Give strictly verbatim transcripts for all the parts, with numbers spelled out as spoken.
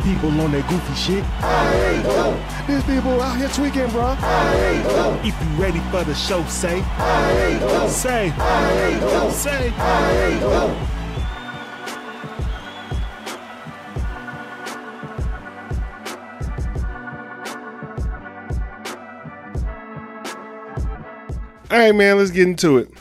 people on that goofy shit. These people out here tweaking, bro. If you ready for the show, say, say, say. All right, man, let's get into it.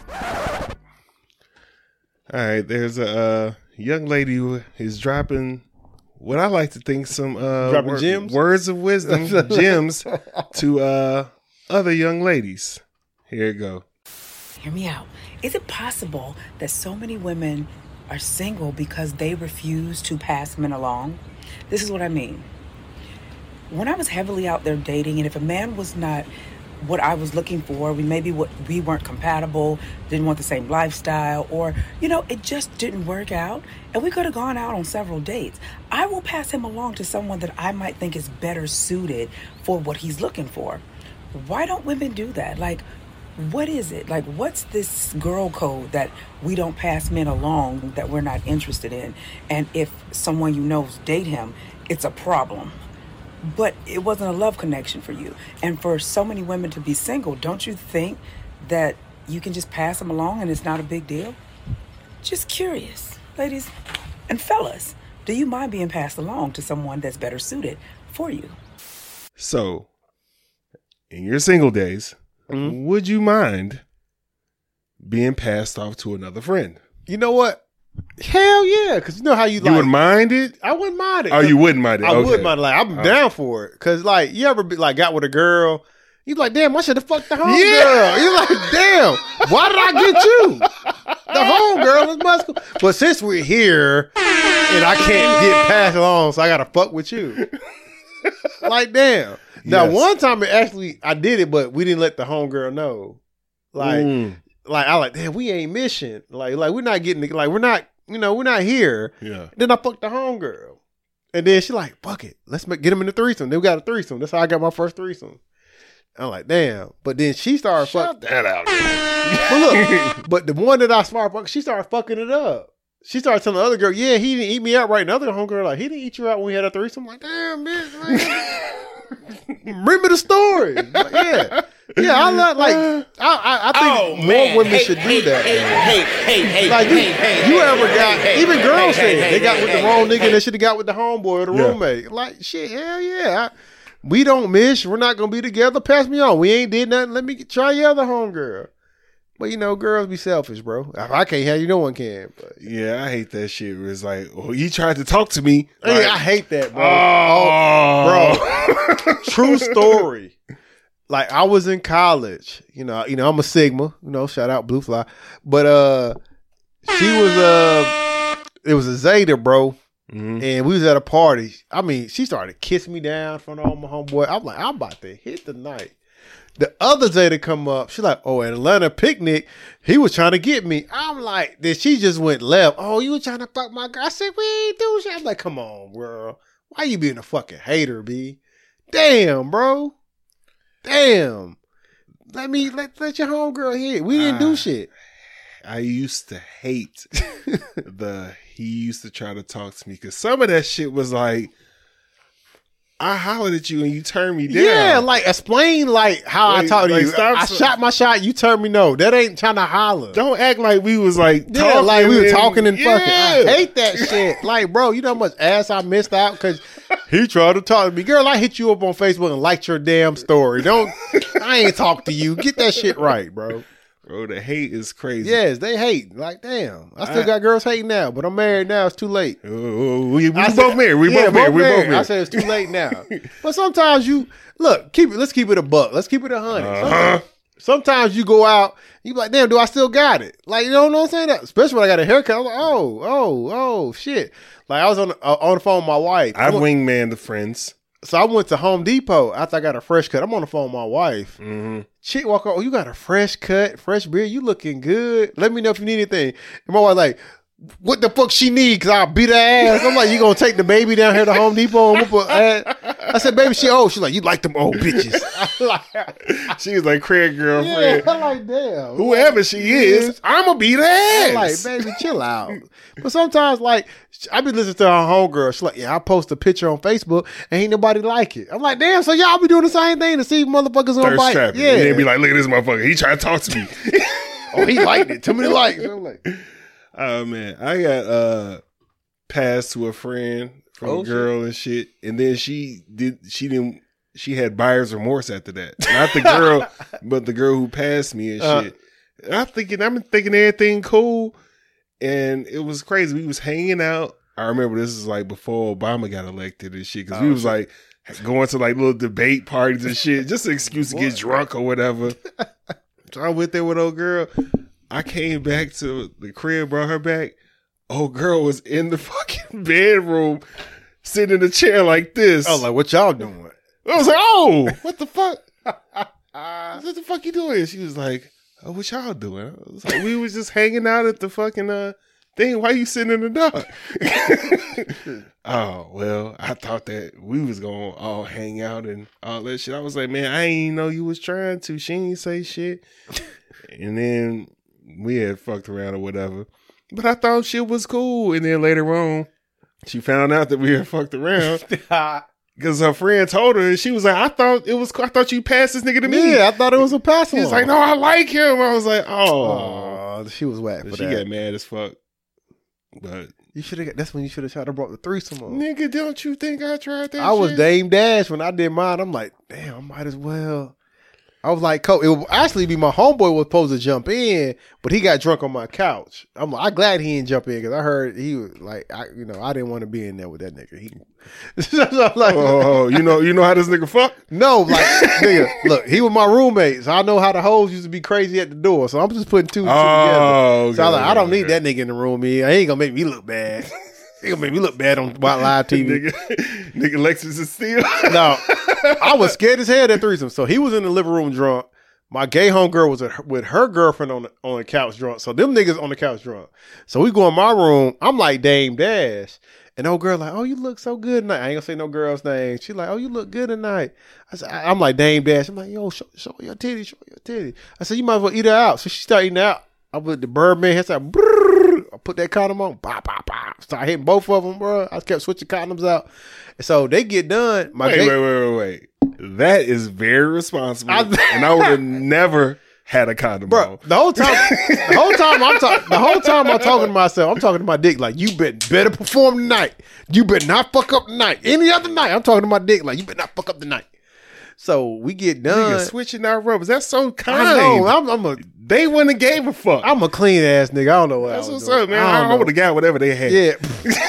All right, there's a uh, young lady who is dropping what I like to think some uh, dropping wor- gems? words of wisdom, gems to uh, other young ladies. Here you go. Hear me out. Is it possible that so many women are single because they refuse to pass men along? This is what I mean. When I was heavily out there dating, and if a man was not what I was looking for, we maybe what we weren't compatible, didn't want the same lifestyle, or, you know, it just didn't work out, and we could have gone out on several dates, I will pass him along to someone that I might think is better suited for what he's looking for. Why don't women do that? Like, what is it? Like, what's this girl code that we don't pass men along that we're not interested in? And if someone you know date him, it's a problem. But it wasn't a love connection for you. And for so many women to be single, don't you think that you can just pass them along and it's not a big deal? Just curious, ladies and fellas, do you mind being passed along to someone that's better suited for you? So, in your single days, mm-hmm. would you mind being passed off to another friend? You know what? Hell yeah, because you know how you like. You would mind it? I wouldn't mind it. Oh, you wouldn't mind it? I okay. would mind it. Like, I'm oh. down for it. Because, like, you ever be, like, got with a girl, you like, damn, I should have fucked the home yeah. girl. You're like, damn, why did I get you? The home girl is muscle. But since we're here and I can't get passed along, so I got to fuck with you. Like, damn. Now, yes. one time it actually, I did it, but we didn't let the home girl know. Like, mm. Like, I like, damn, we ain't mission. Like, like we're not getting, like, we're not, you know, we're not here. Yeah. Then I fucked the homegirl. And then she like, fuck it. Let's make, get him in the threesome. Then we got a threesome. That's how I got my first threesome. I'm like, damn. But then she started fucking. Shut that out. But look, but the one that I smart fuck, she started fucking it up. She started telling the other girl, yeah, he didn't eat me out right. And the other homegirl like, he didn't eat you out when we had a threesome. I'm like, damn, bitch. Bring me the story. Like, yeah. Yeah, I love, like, I I, I think oh, more man. women hey, should hey, do that. Hey, hey, hey, hey, like, hey, you, hey, you hey, ever hey, got, hey, even girls hey, say hey, they got hey, with hey, the wrong hey, nigga hey. and they should have got with the homeboy or the yeah. roommate. Like, shit, hell yeah. I, we don't miss. We're not going to be together. Pass me on. We ain't did nothing. Let me try your other homegirl. But, you know, girls be selfish, bro. If I can't have you, no one can. But. Yeah, I hate that shit. Where it's like, oh, he tried to talk to me. Like, like, I hate that, bro. Oh, oh bro. True story. Like, I was in college. You know, you know, I'm a Sigma. You know, shout out Blue Fly. But uh, she was uh, it was a Zeta, bro. Mm-hmm. And we was at a party. I mean, she started kissing me down in front of all my homeboy. I'm like, I'm about to hit the night. The other Zeta come up. She's like, oh, at Atlanta picnic, he was trying to get me. I'm like, then she just went left. Oh, you were trying to fuck my girl. I said, we ain't do shit. I'm like, come on, girl. Why you being a fucking hater, B? Damn, bro. Damn. Let me, let, let your homegirl hit. We didn't uh, do shit. I used to hate the, he used to try to talk to me because some of that shit was like, I hollered at you and you turned me down. Yeah, like explain like how like, I talked to like, you. I so, shot my shot, you turned me no. That ain't trying to holler. Don't act like we was like yeah, talking like we were and, talking and yeah. fucking. I hate that shit. Like, bro, you know how much ass I missed out because he tried to talk to me. Girl, I hit you up on Facebook and liked your damn story. Don't I ain't talk to you. Get that shit right, bro. Bro, the hate is crazy. Yes, they hate. Like, damn. I still I, got girls hating now, but I'm married now. It's too late. Uh, we we both said, married. We yeah, both married. We both married. I said it's too late now. But sometimes you, look, keep it. Let's keep it a buck. Let's keep it a hundred. Uh-huh. Sometimes, sometimes you go out, you be like, damn, do I still got it? Like, you know what I'm saying? That, especially when I got a haircut. I'm like, oh, oh, oh, shit. Like, I was on, uh, on the phone with my wife. I wingman the friends. So I went to Home Depot after I got a fresh cut. I'm on the phone with my wife. Mm-hmm. Chick walk up, oh, you got a fresh cut, fresh beard. You looking good. Let me know if you need anything. And my wife like, what the fuck she need? Cause I'll beat her ass. I'm like, you gonna take the baby down here to Home Depot and whoop her ass? I said, baby, she old. She's like, you like them old bitches. She was like, Craig girlfriend. Yeah, I'm like, damn. Whoever she is, I'm gonna beat her ass. I'm like, baby, chill out. But sometimes, like, I be listening to her homegirl. She's like, yeah, I post a picture on Facebook and ain't nobody like it. I'm like, damn, so y'all be doing the same thing to see if motherfuckers gonna Thirst bite. trapping. Yeah. And then be like, look at this motherfucker. He trying to talk to me. Oh, he liked it. Too many likes. I'm like, Oh man, I got uh passed to a friend from Oh, a girl and shit, and then she did. She didn't. She had buyer's remorse after that. Not the girl, but the girl who passed me and Uh. shit. And I'm thinking, I'm thinking everything cool, and it was crazy. We was hanging out. I remember this is like before Obama got elected and shit, because we Oh, was shit. like going to like little debate parties and shit, just an excuse to get drunk or whatever. So I went there with old girl. I came back to the crib, brought her back. Old girl was in the fucking bedroom, sitting in a chair like this. I was like, what y'all doing? I was like, oh, what the fuck? What the fuck you doing? She was like, oh, what y'all doing? I was like, we was just hanging out at the fucking uh thing. Why you sitting in the dark? Oh, well, I thought that we was going to all hang out and all that shit. I was like, man, I ain't know you was trying to. She ain't say shit. And then we had fucked around or whatever. But I thought shit was cool. And then later on, she found out that we had fucked around. Because her friend told her, and she was like, I thought it was, I thought you passed this nigga to me. Yeah, I thought it was a pass. She was like, no, I like him. I was like, oh. Oh, she was whack for She that. got mad as fuck. But, You should have. That's when you should have tried to brought the threesome on. nigga, don't you think I tried that I was shit? Dame Dash when I did mine. I'm like, damn, I might as well. I was like, Coach, it would actually be my homeboy was supposed to jump in, but he got drunk on my couch. I'm like, I'm glad he didn't jump in because I heard he was like, I, you know, I didn't want to be in there with that nigga. He, so I'm like, Oh, you know, you know how this nigga fuck? no, like, nigga, look, he was my roommate, so I know how the hoes used to be crazy at the door. So I'm just putting two and two Oh, together. So I was like, okay, I don't need okay. that nigga in the room. He ain't gonna make me look bad. He gonna make me look bad on live T V. nigga, nigga Lexus is still. No, I was scared as hell of that threesome. So he was in the living room drunk. My gay homegirl was with her girlfriend on the, on the couch drunk. So them niggas on the couch drunk. So we go in my room. I'm like Dame Dash. And old girl like, oh, you look so good tonight. I ain't gonna say no girl's name. She like, oh, you look good tonight. I said, I, I'm like Dame Dash. I'm like, yo, show, show your titty, show your titty. I said, you might as well eat her out. So she started eating her out. I put the Birdman head like, brrr, I put that condom on, bop, bop, bop. Started hitting both of them, bro. I kept switching condoms out. And so they get done. My Wait, gay- wait, wait, wait, wait. That is very responsible. I- and I would have never had a condom Bro, on. the whole time, the whole time I'm talking, the whole time I'm talking to myself, I'm talking to my dick like, you better better perform tonight. You better not fuck up tonight. Any other night, I'm talking to my dick like, you better not fuck up tonight. So we get done. Nigga, switching our rubbers. That's so kind. I know. I'm, I'm a, They wouldn't have gave a fuck. I'm a clean ass nigga. I don't know what That's I was what's doing. up, man. I, I, don't I know. would have got whatever they had. Yeah.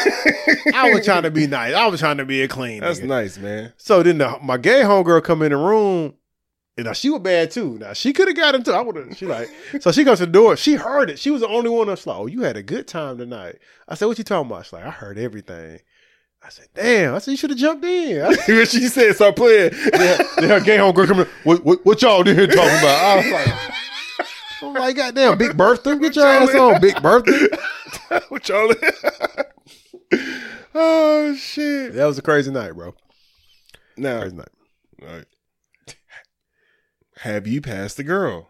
I was trying to be nice. I was trying to be a clean. That's nigga. nice, man. So then the, my gay homegirl come in the room, and now she was bad too. Now she could have got into. I would have. She like. So she goes to the door. She heard it. She was the only one that's like, "Oh, you had a good time tonight." I said, "What you talking about?" She's like, "I heard everything." I said, "Damn." I said, "You should have jumped in." I said, What she said, start playing. then, then her gay homegirl come in. What, what, what y'all in here talking about? I was like, "I'm like, goddamn, Big Bertha, get your ass on, Big Bertha." What y'all? Oh shit! That was a crazy night, bro. Now, Crazy night. all right. Have you passed the girl?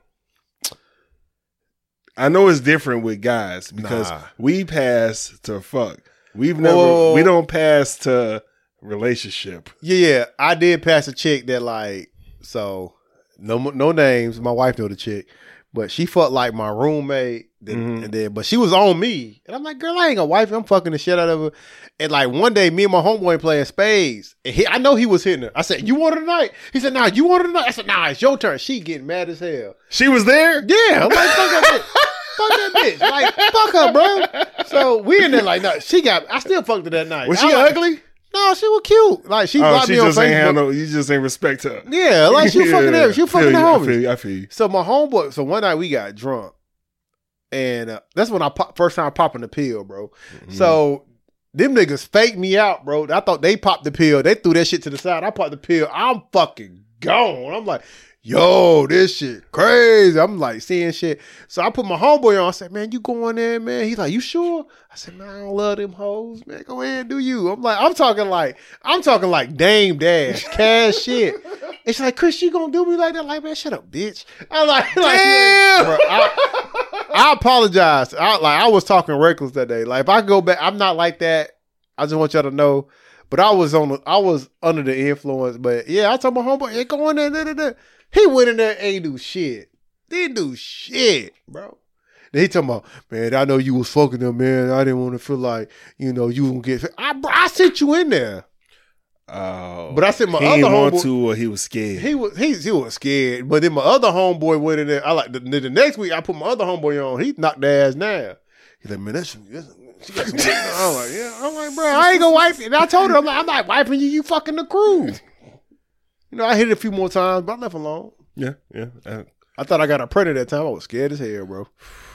I know it's different with guys because Nah. we pass to fuck. We've never, Whoa. we don't pass to relationship. Yeah, yeah. I did pass a chick that like, so no no names. My wife knew the chick, but she fucked like my roommate. Then, Mhm. and then, but she was on me, and I'm like, girl, I ain't gonna wife. I'm fucking the shit out of her. And like one day, me and my homeboy playing spades, and he, I know he was hitting her. I said, "You want her tonight?" He said, "Nah, you want her tonight?" I said, "Nah, it's your turn." She getting mad as hell. She was there. Yeah, I'm like, fuck that bitch. Fuck that bitch. Like, fuck her, bro. So we in there like, no, she got. I still fucked her that night. Was I she like- ugly? No, she was cute. Like she Oh, blocked she me on just ain't have Facebook. no. You just ain't respect her. Yeah, like she was fucking Yeah, everything. She was feel fucking the you, I homies. feel you, I feel you. So my homeboy. So one night we got drunk, and uh, that's when I pop, first time popping the pill, bro. Mm-hmm. So them niggas faked me out, bro. I thought they popped the pill. They threw that shit to the side. I popped the pill. I'm fucking gone. I'm like, yo, this shit crazy. I'm like seeing shit. So I put my homeboy on. I said, man, you going there, man? He's like, you sure? I said, man, I don't love them hoes, man. Go ahead and do you. I'm like, I'm talking like, I'm talking like Dame Dash, cash shit. It's like, Chris, you gonna do me like that? Like, man, shut up, bitch. I'm like, like damn. Bro, I, I apologize. I like, I was talking reckless that day. Like, if I go back, I'm not like that. I just want y'all to know. But I was on, the, I was under the influence. But yeah, I told my homeboy, hey, go in there, da, da, da. He went in there and ain't do shit. Didn't do shit, bro. Then he talking about, man, I know you was fucking them, man. I didn't want to feel like, you know, you gonna get. I, bro, I sent you in there. Oh, but I sent my he other didn't homeboy. Want to, or he was scared. He was he he was scared. But then my other homeboy went in there. I like the, the next week I put my other homeboy on. He knocked their ass down. He's like, man, that's. that's She got some I'm like, yeah. I'm like, bro, I ain't gonna wipe it. And I told her, I'm like, I'm not wiping you. You fucking the crew. You know, I hit it a few more times, but I left alone. Yeah, yeah. Uh, I thought I got her pregnant that time. I was scared as hell, bro.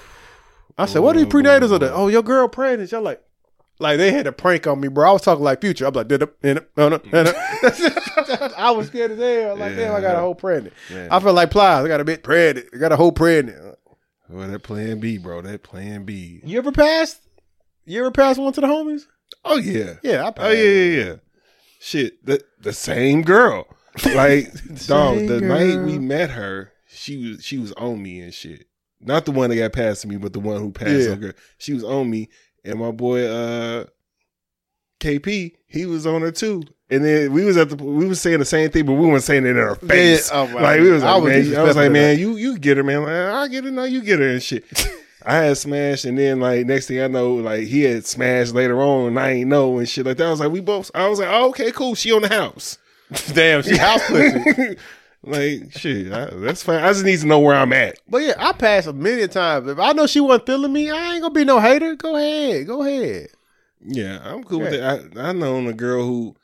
I said, what are these prenatals of that? Oh, your girl pregnant. Y'all like, like they had a prank on me, bro. I was talking like Future. I'm like, no, no, no, no. I was scared as hell. Like, yeah, damn, I got a whole pregnant. Yeah. I felt like Plies. I got a bit pregnant. I got a whole pregnant. Well, that plan B, bro. That plan B. You ever passed? You ever pass one to the homies? Oh yeah, yeah. I passed. Oh yeah, yeah, yeah. Shit, the the same girl. Like, dog. The girl. Night we met her, she was she was on me and shit. Not the one that got passed to me, but the one who passed yeah. on her. She was on me, and my boy uh, K P, he was on her too. And then we was at the we was saying the same thing, but we weren't saying it in her face. Yeah, oh, like we was like, I was, man, I was like, man, you you get her, man. Like, I get it, no, you get her and shit. I had smashed, and then like next thing I know, like he had smashed later on, and I ain't know and shit like that. I was like, we both. I was like, oh, okay, cool. She on the house. Damn, she house pussy. Like shit, I, that's fine. I just need to know where I'm at. But yeah, I passed a million times. If I know she wasn't feeling me, I ain't gonna be no hater. Go ahead, go ahead. Yeah, I'm cool with it. I I known a girl who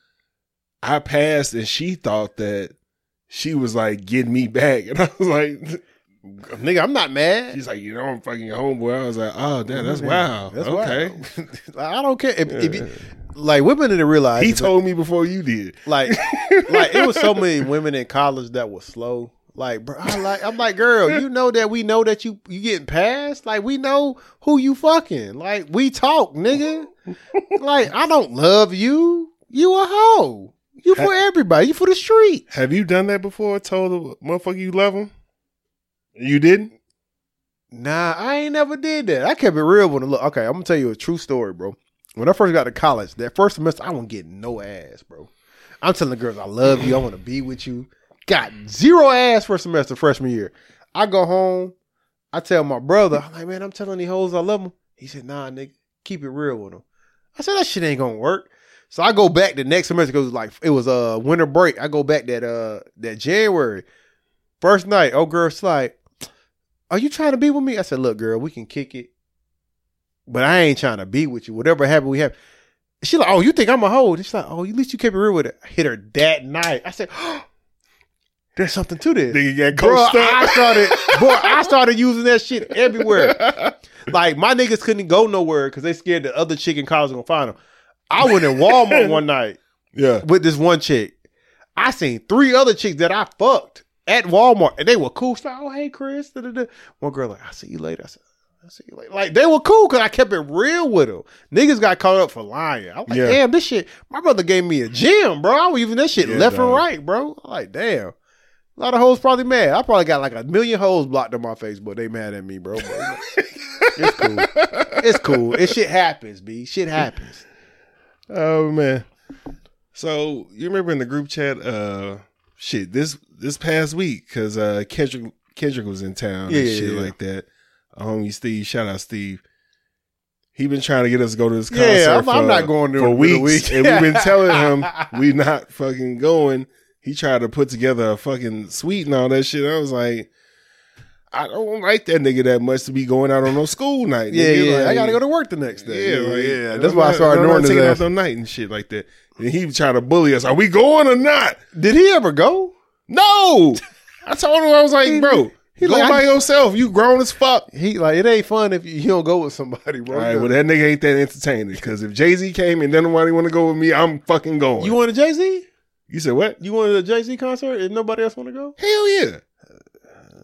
I passed, and she thought that she was like getting me back, and I was like. Nigga, I'm not mad. She's like, you know, I'm fucking your homeboy. I was like, oh, damn, that's wow. That's okay. Wow. I don't care. If, yeah. if you, like, women didn't realize. He told me before you did. Like, like it was so many women in college that were slow. Like, bro, I like, I'm like, girl, you know that we know that you you getting passed. Like, we know who you fucking. Like, we talk, nigga. Like, I don't love you. You a hoe. You for ha- everybody. You for the street. Have you done that before? Told the motherfucker you love him? You didn't? Nah, I ain't never did that. I kept it real with him. Look, okay, I'm gonna tell you a true story, bro. When I first got to college, that first semester, I wasn't getting no ass, bro. I'm telling the girls, I love you. I want to be with you. Got zero ass first semester, freshman year. I go home. I tell my brother, I'm like, man, I'm telling these hoes I love them. He said, nah, nigga, keep it real with them. I said, that shit ain't gonna work. So I go back the next semester because it was like it was a uh, winter break. I go back that uh that January. First night, oh girl's like, are you trying to be with me? I said, look, girl, we can kick it. But I ain't trying to be with you. Whatever happened, we have. She like, oh, you think I'm a hoe? She's like, oh, at least you kept it real with it. I hit her that night. I said, oh, there's something to this. Nigga got bro, coached up. I started, boy, I started using that shit everywhere. Like, my niggas couldn't go nowhere because they scared the other chick in college was going to find them. I went in Walmart one night yeah, with this one chick. I seen three other chicks that I fucked at Walmart, and they were cool. She's like, oh, hey, Chris. Da, da, da. One girl like, I'll see you later. I said, I'll see you later. Like, they were cool because I kept it real with them. Niggas got caught up for lying. I was like, yeah. damn, this shit. My brother gave me a gym, bro. I was using that shit yeah, left dog. and right, bro. I'm like, damn. A lot of hoes probably mad. I probably got like a million hoes blocked on my Facebook. They mad at me, bro. But it's cool. It's cool. It shit happens, B. Shit happens. Oh, man. So, you remember in the group chat, uh, shit, this this past week, because uh, Kendrick, Kendrick was in town yeah, and shit yeah. like that. Homie Steve, shout out Steve. He been trying to get us to go to this concert yeah, I'm, for, I'm not going there for weeks. Week. And we've been telling him we not fucking going. He tried to put together a fucking suite and all that shit. I was like, I don't like that nigga that much to be going out on no school night. Yeah, nigga. yeah. Like, I gotta go to work the next day. Yeah, like, yeah. That's why I started knowing taking his out the night and shit like that. And he tried to bully us. Are we going or not? Did he ever go? No. I told him, I was like, bro, he go like, by I, yourself. You grown as fuck. He like, it ain't fun if you, you don't go with somebody, bro. All right, well, that nigga ain't that entertaining. Because if Jay-Z came and then nobody want to go with me, I'm fucking going. You want a Jay-Z? You said what? You wanted a Jay-Z concert and nobody else want to go? Hell yeah.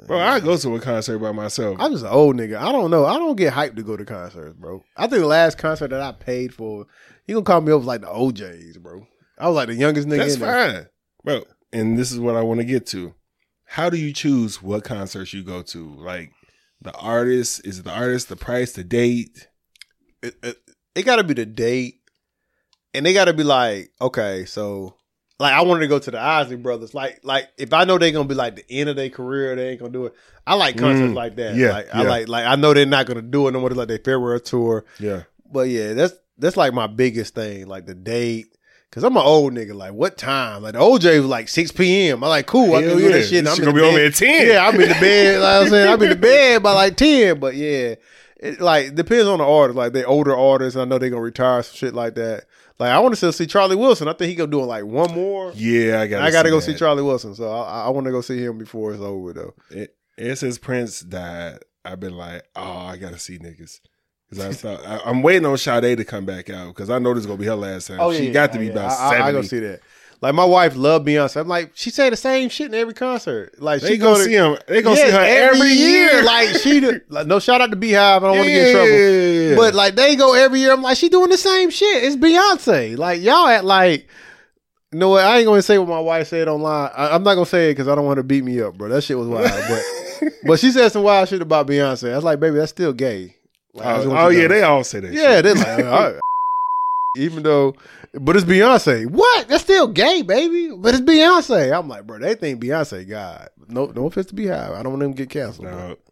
Bro, I go to a concert by myself. I'm just an old nigga. I don't know. I don't get hyped to go to concerts, bro. I think the last concert that I paid for, you gonna call me over like the O Js, bro. I was like the youngest nigga. That's in there. fine, bro. And this is what I want to get to. How do you choose what concerts you go to? Like the artist, is it the artist, the price, the date? It, it, it got to be the date, and they got to be like, okay, so like I wanted to go to the Isley Brothers. Like, like if I know they're gonna be like the end of their career, they ain't gonna do it. I like concerts Mm, like that. yeah, like I yeah. like, like I know they're not gonna do it no more. Like their farewell tour. Yeah. But yeah, that's that's like my biggest thing, like the date. Cause I'm an old nigga. Like what time? Like the O J was like six p.m. I'm like, cool. I Hell can do yeah. that shit. And This I'm shit in gonna the be over bed. at ten. Yeah, I'm in the bed. Like I'm saying, I'm in the bed by like ten. But yeah, it like depends on the artist. Like they older artists, and I know they gonna retire some shit like that. Like I want to still see Charlie Wilson. I think he gonna do like one more. Yeah, I got. I gotta see go that. see Charlie Wilson. So I, I want to go see him before it's over though. It, it since Prince died, I've been like, oh, I gotta see niggas. Because I thought I, I'm waiting on Sade to come back out because I know this is gonna be her last time. she got to be yeah. about I, seventy. I, I go see that. Like my wife loved Beyonce. I'm like, she say the same shit in every concert. Like They she gonna go to, see him. They gonna Yeah, see her every, year. Like she, do, like no shout out to Beehive. I don't want to get in trouble. Yeah. But like they go every year. I'm like, she doing the same shit. It's Beyonce. Like y'all at like, you know what? I ain't gonna say what my wife said online. I, I'm not gonna say it because I don't want to beat me up, bro. That shit was wild. But but she said some wild shit about Beyonce. I was like, baby, that's still gay. Like, I just oh, want oh you to yeah, know. they all say that. Yeah, shit. they're like, all right. Even though, but it's Beyonce. What? That's still gay, baby. But it's Beyonce. I'm like, bro, they think Beyonce God. No, no offense to Beehive. I don't want them to get canceled. bro. No.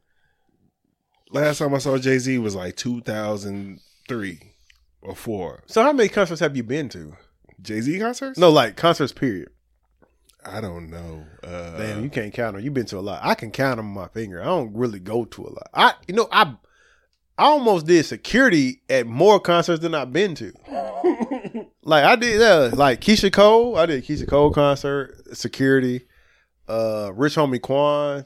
Last time I saw Jay-Z was like two thousand three or four. So how many concerts have you been to? Jay-Z concerts? No, like concerts. Period. I don't know. Uh, Damn, you can't count them. You've been to a lot. I can count them on my finger. I don't really go to a lot. I, you know, I, I almost did security at more concerts than I've been to. Like I did, uh, like Keisha Cole. I did a Keisha Cole concert, security. Uh, Rich Homie Quan.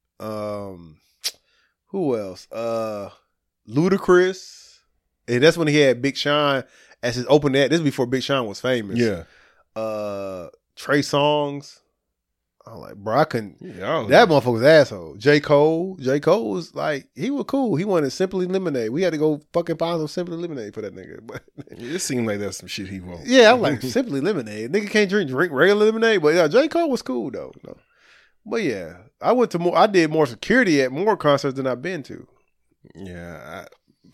Um, who else? Uh, Ludacris. And that's when he had Big Sean as his open act. This is before Big Sean was famous. yeah. Uh, Trey Songz. I'm like, bro, I couldn't. yeah That motherfucker's asshole. J. Cole. J. Cole was like, he was cool. He wanted Simply Lemonade. We had to go fucking find some Simply Lemonade for that nigga. But It seemed like that's some shit he won't. yeah, I'm like, Simply Lemonade. Nigga can't drink drink regular lemonade. But yeah, J. Cole was cool though. No. But yeah, I went to more. I did more security at more concerts than I've been to. Yeah. I,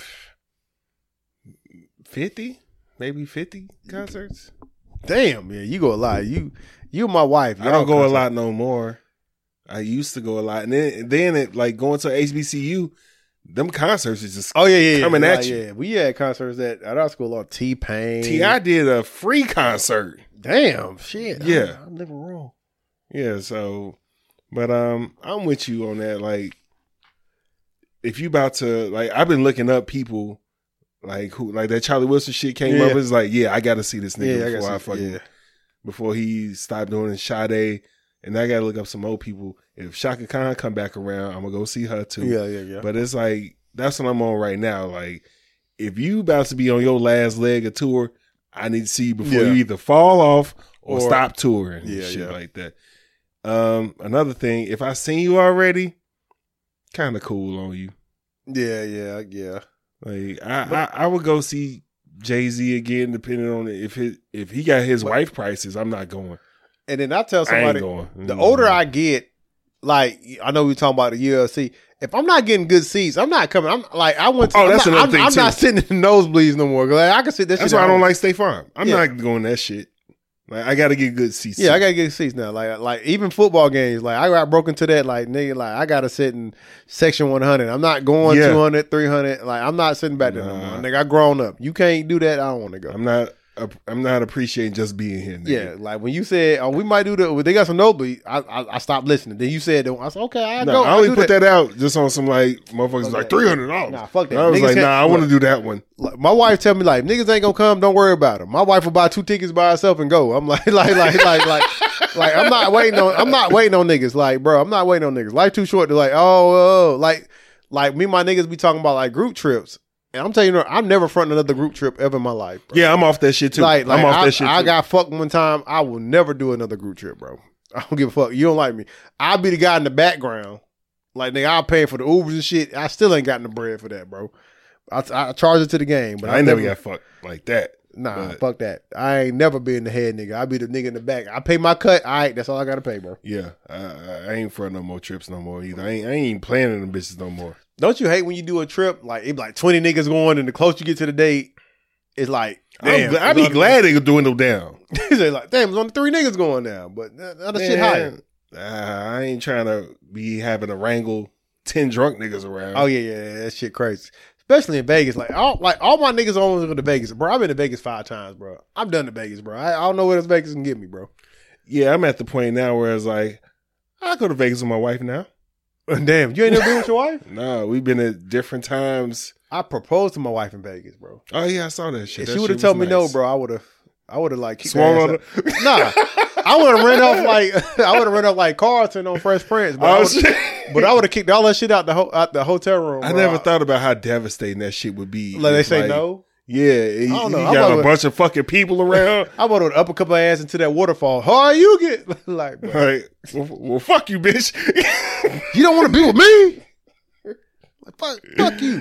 fifty? Maybe fifty concerts? Damn, yeah, you go a lot. You, you, and my wife. I don't y'all go a concert- lot no more. I used to go a lot. And then, then it, like going to H B C U, them concerts is just Oh yeah, yeah, yeah. coming at Like, you. Yeah, we had concerts at, at our school on T Pain. T I did a free concert. Damn, shit. Yeah. I'm, I'm living wrong. Yeah, so, but um, I'm with you on that. Like, if you about to, like, I've been looking up people, like who, like that Charlie Wilson shit came Yeah. up. It's like, yeah, I got to see this nigga Yeah, I before I, gotta see- fucking yeah. before he stopped doing his Sade. And I got to look up some old people. If Shaka Khan come back around, I'm gonna go see her too. Yeah, yeah, yeah. But it's like that's what I'm on right now. Like, if you about to be on your last leg of tour, I need to see you before Yeah. you either fall off or, Or- stop touring. And Yeah, shit yeah. like that. Um, another thing, if I seen you already, kind of cool on you. Yeah, yeah, yeah. Like I, I, I would go see Jay Z again, depending on if it if he got his wife prices. I'm not going. And then I tell I ain't somebody, going. the older I get, like I know we were talking about the U F C. If I'm not getting good seats, I'm not coming. I'm like I went. To, Oh, I'm that's not, another I'm, thing, I'm too. not sitting in the nosebleeds no more. Like, I can sit that That's shit. why I at don't home. like State Farm. I'm Yeah. not going that shit. Like I got to get good seats. Yeah, I too. gotta get seats now. Like, like even football games. Like I got broken to that. Like nigga, like I gotta sit in section one hundred. I'm not going Yeah. two hundred, three hundred. Like I'm not sitting back there no Nah. more. Nigga, I grown up. You can't do that. I don't want to go. I'm not. I'm not appreciating just being here. Nigga. Yeah, like when you said, "Oh, we might do the," they got some nosebleed. I, I I stopped listening. Then you said, that. I said, "Okay, I No, go." I only do put that. out just on some like motherfuckers Fuck like that. three hundred dollars. Nah, fuck that. I was Niggas like, can't- nah, I want to look. do that one. Like, my wife tell me like, "Niggas ain't gonna come. Don't worry about them." My wife will buy two tickets by herself and go. I'm like, like, like, like, like, like, I'm not waiting on. I'm not waiting on niggas. Like, bro, I'm not waiting on niggas. Life too short to like, oh, oh, like, like me, and my niggas be talking about like group trips. And I'm telling you, I'm never fronting another group trip ever in my life, bro. Yeah, I'm off that shit too. Like, like I'm off I, that shit. I too. got fucked one time. I will never do another group trip, bro. I don't give a fuck. You don't like me. I'll be the guy in the background Like, nigga, I'll pay for the Ubers and shit. I still ain't gotten the bread for that, bro. I, I charge it to the game, but I, I never got fucked like that. Nah, but, fuck that. I ain't never been the head nigga. I be the nigga in the back. I pay my cut. All right, that's all I gotta pay, bro. Yeah, I, I ain't for no more trips no more either. I ain't, I ain't even planning them bitches no more. Don't you hate when you do a trip like it be like twenty niggas going, and the closer you get to the date, it's like damn. I be glad they dwindle down. They're like, damn, there's only three niggas going now, but other shit higher. Uh, I ain't trying to be having to wrangle ten drunk niggas around. Oh yeah, yeah, that shit crazy. Especially in Vegas, like all like all my niggas always go to Vegas, bro. I've been to Vegas five times, bro. I'm done to Vegas, bro. I, I don't know what else Vegas can get me, bro. Yeah, I'm at the point now where it's like I go to Vegas with my wife now. Damn, you ain't never been with your wife? No, we've been at different times. I proposed to my wife in Vegas, bro. Oh yeah, I saw that shit. If that she would have told me nice. no, bro, I would have, I would have like swung on her. Nah, I would have ran off like I would have ran off like Carlton on Fresh Prince. But oh I shit. But I would have kicked all that shit out the ho- out the hotel room. I bro. never thought about how devastating that shit would be. Like they say like, no. Yeah, you, I don't know. you I got a would, bunch of fucking people around. I would have uppercut my ass into that waterfall. How are you get like? Bro. Like, well, well, fuck you, bitch. You don't want to be with me. Like, fuck, fuck you.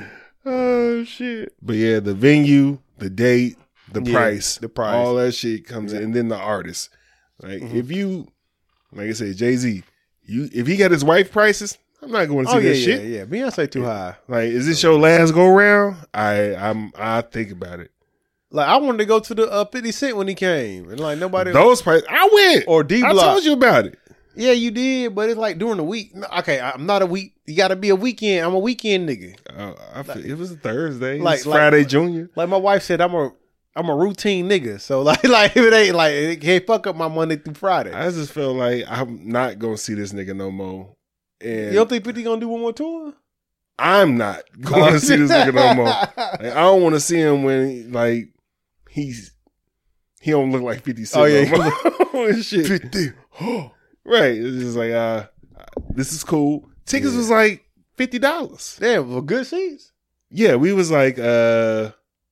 Oh shit. But yeah, the venue, the date, the yeah, price, the price, all that shit comes yeah. in, and then the artist. Like mm-hmm. if you, like I said, Jay-Z, you if he got his wife prices, I'm not going to see oh, yeah, that shit. Yeah, yeah, Beyonce too high. Like, is this your last go round? I, I'm, I think about it. Like, I wanted to go to the uh, fifty Cent when he came, and like nobody. Those prices, I went. Or D Block. I told you about it. Yeah, you did, but it's like during the week. No, okay, I'm not a week. You got to be a weekend. I'm a weekend nigga. Uh, I feel, like, it was a Thursday. Like it's Friday like, Junior. Like my wife said, I'm a I'm a routine nigga. So like like if it ain't like it can't fuck up my Monday through Friday. I just feel like I'm not gonna see this nigga no more. And you don't think fifty gonna do one more tour? I'm not going to see this nigga no more. Like, I don't want to see him when like he's he don't look like fifty Cent. Oh yeah, no more. Shit. fifty. Right. It's just like uh, this is cool. Tickets yeah. was like fifty dollars. Damn, for good seats. Yeah, we was like uh,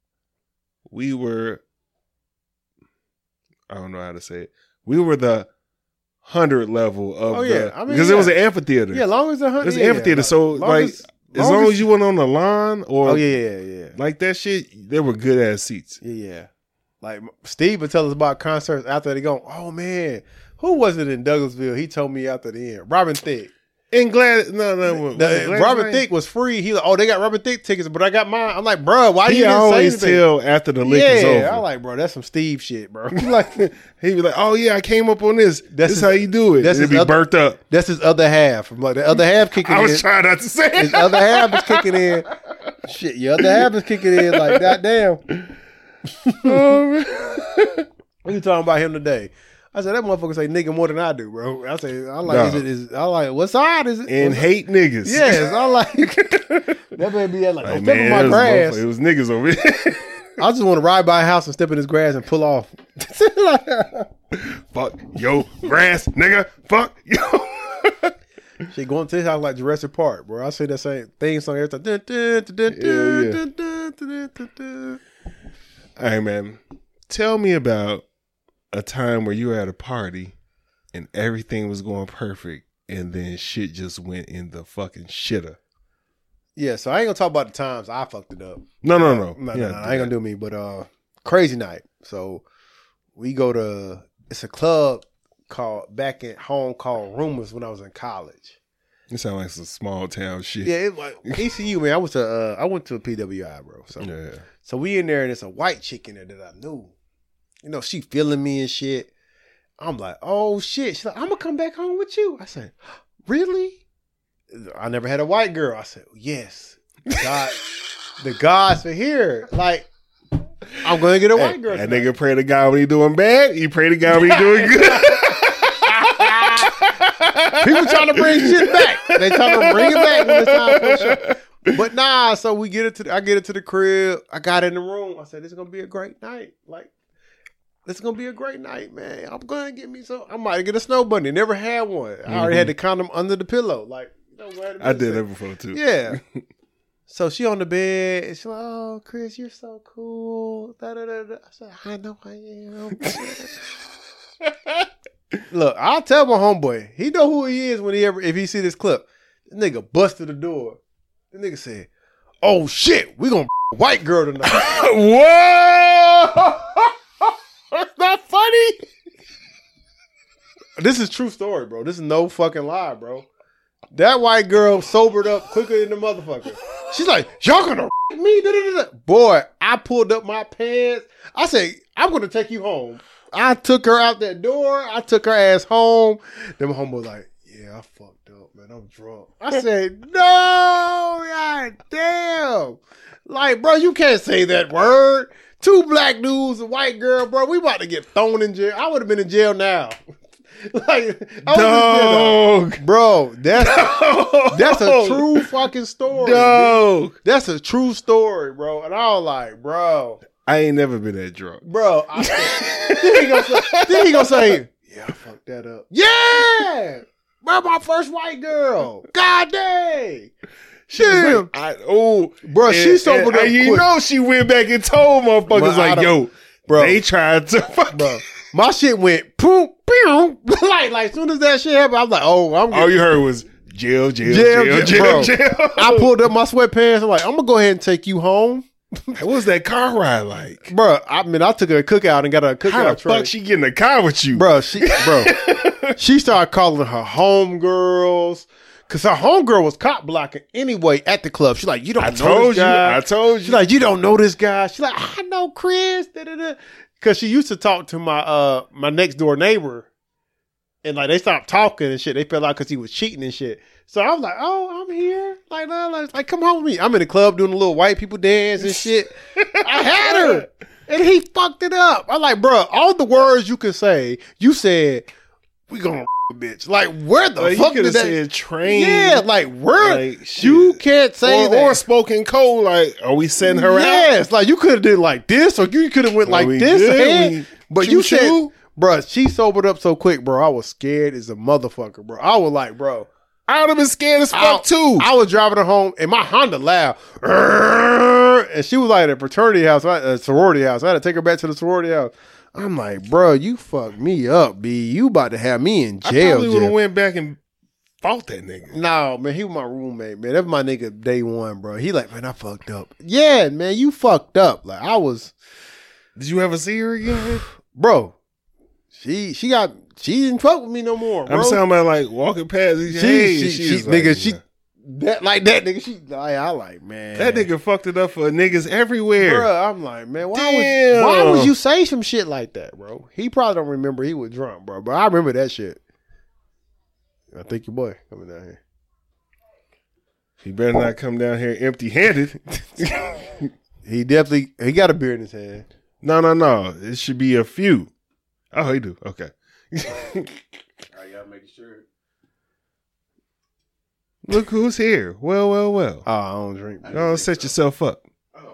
we were. I don't know how to say it. We were the hundred level of oh yeah, the, I mean, because yeah. it was an amphitheater. Yeah, long as the hundred. It's an yeah, amphitheater, yeah. so long like as, as long, long as, as you went on the lawn or oh yeah, yeah, yeah, like that shit, they were good ass seats. Yeah, yeah. Like Steve would tell us about concerts after they go. Oh man, who was it in Douglasville? He told me after the end. Robin Thicke. And glad no no. The, Robin Thicke was free. He like, oh they got Robin Thicke tickets, but I got mine. I'm like, bro, why he you didn't always say anything? tell after the lick yeah, is over. I'm like, bro, that's some Steve shit, bro. like he was like, oh yeah, I came up on this. That's this his, is how you do it. That's It'll be other, burnt up. That's his other half. I'm like the other half kicking in. I was in. trying not to say it. His other half is kicking in. Shit, your other half is kicking in. Like goddamn. oh, what you talking about him today? I said that motherfucker say nigga more than I do, bro. I say I like no. is it is I like what side is it? And What's hate niggas. Yes, I like that man be at like, like don't step man, in my it grass. Was, it was niggas over here. I just want to ride by a house and step in his grass and pull off. like, fuck yo grass, nigga. Fuck yo. She going to his house like Jurassic Park, bro. I say that same thing song every time. Dun, dun, dun, dun, yeah, yeah. dun, dun, dun, dun, dun. All right, man. Tell me about a time where you were at a party and everything was going perfect and then shit just went in the fucking shitter. Yeah, so I ain't gonna talk about the times I fucked it up. No, no, no. No, yeah, no, no I ain't gonna do me, but uh crazy night. So we go to it's a club called back at home called Rumors when I was in college. It sounds like some small town shit. Yeah, it like E C U, man. I went to uh I went to a P W I, bro. So yeah. So we in there and it's a white chick in there that I knew. You know, she feeling me and shit. I'm like, oh shit. She's like, I'm gonna come back home with you. I said, really? I never had a white girl. I said, yes. God, the gods are here. Like, I'm gonna get a white hey, girl. That nigga pray to God when he doing bad. He pray to God when he doing good. People trying to bring shit back. They trying to bring it back when it's time for a show. But nah, so we get it to the, I get it to the crib. I got in the room. I said, this is gonna be a great night. Like, this is gonna be a great night, man. I'm gonna get me some. I might get a snow bunny. Never had one. I mm-hmm. already had the condom under the pillow. Like, you know, where I did that before too. Yeah. So she on the bed. And she's like, "Oh, Chris, you're so cool." Da, da, da, da. I said, "I know I am." Look, I'll tell my homeboy. He know who he is when he ever if he see this clip. The nigga busted the door. The nigga said, "Oh shit, we gonna a white girl tonight." Whoa! That's not funny. This is true story, bro. This is no fucking lie, bro. That white girl sobered up quicker than the motherfucker. She's like, "Y'all gonna me?" Da, da, da. Boy, I pulled up my pants. I said, "I'm gonna take you home." I took her out that door. I took her ass home. Then my homie was like, "Yeah, I fucked up, man. I'm drunk." I said, "No, god damn. Like, bro, you can't say that word. Two black dudes, a white girl, bro. We about to get thrown in jail. I would have been in jail now." Like, I Dog. was bro, that's Dog. that's a true fucking story. Dog. Dude. That's a true story, bro. And I was like, bro, I ain't never been that drunk. bro. I said, then he gonna say, then he gonna say, "Yeah, I fucked that up." Yeah, bro, my first white girl. God dang. She was Damn. like, I, oh, Bro, and- she sobered and, up and you quick. know she went back and told motherfuckers But I like, don't- yo, bro. they tried to fuck. Bro, my shit went poop, pew. like, like, as soon as that shit happened, I was like, "Oh, I'm All getting you heard was jail, jail, Jail, jail, jail, jail, bro. jail. I pulled up my sweatpants. I'm like, "I'm gonna go ahead and take you home." What was that car ride like? Bro, I mean, I took her a cookout and got her a How cookout the tray. fuck she get in the car with you? Bro, she, bro, she started calling her homegirls because her homegirl was cop blocking anyway at the club. She's like, "You don't I know told this you. guy." I told She's you. like, "You don't know this guy." She's like, "I know Chris." Because she used to talk to my uh my next door neighbor, and like they stopped talking and shit. They felt like because he was cheating and shit. So I was like, "Oh, I'm here." Like, nah, like, like, come home with me. I'm in the club doing a little white people dance and shit. I had her, and he fucked it up. I'm like, bro, all the words you could say, you said, "We gonna a bitch." Like, where the Like, fuck you could did have that? said train. Yeah, like where Like, shit. you can't say or, that. or spoken cold. Like, are we sending her out? Yes, like you could have did like this, or you could have went Well, like we this good. ahead. We But you said, choo-choo. bro, she sobered up so quick, bro. I was scared as a motherfucker, bro. I was like, bro, I would have been scared as fuck I, too. I was driving her home, and my Honda loud, and she was like at a fraternity house, a sorority house. I had to take her back to the sorority house. I'm like, bro, you fucked me up, B. You about to have me in I jail. probably would have jail. went back and fought that nigga. No, man, he was my roommate, man. That's my nigga day one, bro. He like, "Man, I fucked up." Yeah, man, you fucked up. Like, I was, Did you ever see her again? bro. She she got she didn't fuck with me no more, bro. I'm talking about like walking past. She, she, hey, she, she she, was like, nigga, she yeah. that like that nigga. She like, I like, man, That nigga fucked it up for niggas everywhere. Bro, I'm like, man, why Damn. would why would you say some shit like that, bro? He probably don't remember he was drunk, bro. But I remember that shit. I think your boy coming down here. He better not come down here empty handed. He definitely he got a beer in his hand. No, no, no. It should be a few. Oh, he do. Okay. I gotta make sure. Look who's here. Well, well, well. Oh, I don't drink. Don't set yourself up.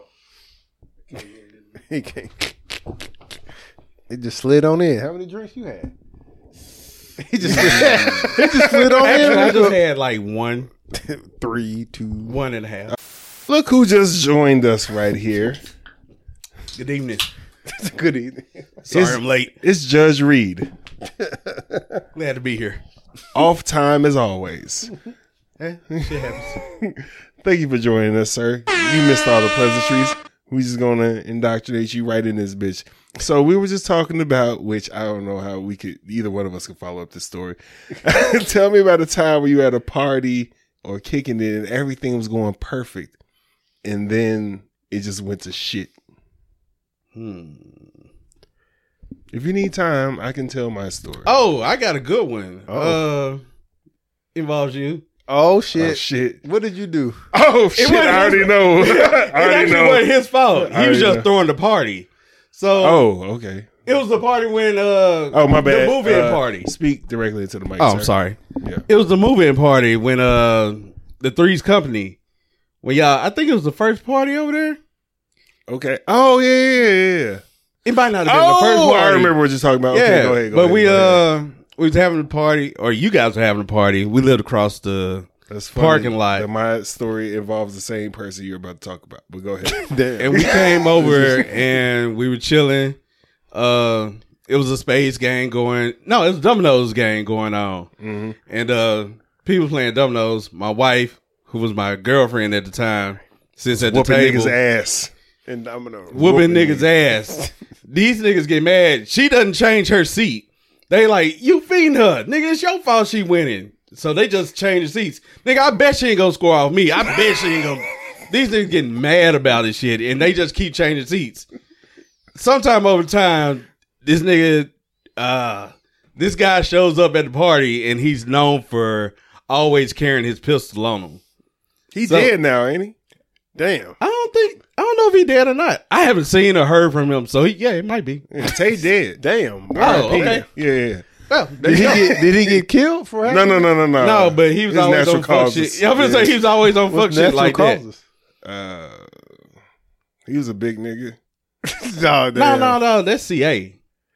He can't. It just slid on in. How many drinks you had? He just slid, he just slid on Actually, I just in. had like one, Three, two. one and a half. Look who just joined us right here. Good evening. Good evening. Sorry It's- I'm late. It's Judge Reed. Glad to be here. Off time as always. Eh, shit happens. Thank you for joining us, sir. You missed all the pleasantries. We just gonna indoctrinate you right in this bitch. So we were just talking about, which I don't know how we could, either one of us could follow up this story. Tell me about a time where you had a party or kicking it and everything was going perfect, and then it just went to shit. Hmm. If you need time, I can tell my story. Oh, I got a good one. Oh. Uh, involves you. Oh shit. Oh, shit. What did you do? Oh, shit. wasn't I already his- know. I It already actually know. wasn't his fault. I He was already just know. throwing the party. So Oh, okay. it was the party when uh Oh, my bad. the move-in Uh, party. Speak directly into the mic. Oh, I'm sir. sorry. Yeah. It was the move-in party when uh the Threes Company. When y'all, I think it was the first party over there. Okay. Oh, yeah, yeah, yeah, yeah. It might not have been Oh, the first party. I remember what you're talking about. Yeah, Okay, go ahead. Go but ahead, we go ahead. uh we was having a party, or you guys were having a party. We lived across the That's funny parking lot. that my story involves the same person you're about to talk about. But go ahead. Damn. and we came over and we were chilling. Uh, it was a spades game going. No, it was a dominoes game going on. Mhm. And uh, people playing dominoes. My wife, who was my girlfriend at the time, sits at the Whooping table. niggas' ass. And domino. Whooping, Whooping niggas' ass. These niggas get mad. She doesn't change her seat. They like, you feeding her. Nigga, it's your fault she winning. So they just change the seats. Nigga, I bet she ain't gonna score off me. I bet she ain't gonna. These niggas getting mad about this shit, and they just keep changing seats. Sometime over time, this nigga, uh, this guy shows up at the party, and he's known for always carrying his pistol on him. He So- dead now, ain't he? Damn. I don't think, I don't know if he dead or not. I haven't seen or heard from him, so he, yeah, it might be. Yeah, Tay dead. Damn. Oh, okay. Yeah, yeah. Well, there Did he you go. get did he get killed for No, no, no, no, no. No, but he was His always natural on fuck causes. shit. Yeah, I'm gonna Yeah. say he was always on fuck What's shit natural like causes? Uh, he was a big nigga. No, that. No, no, no, that's C A.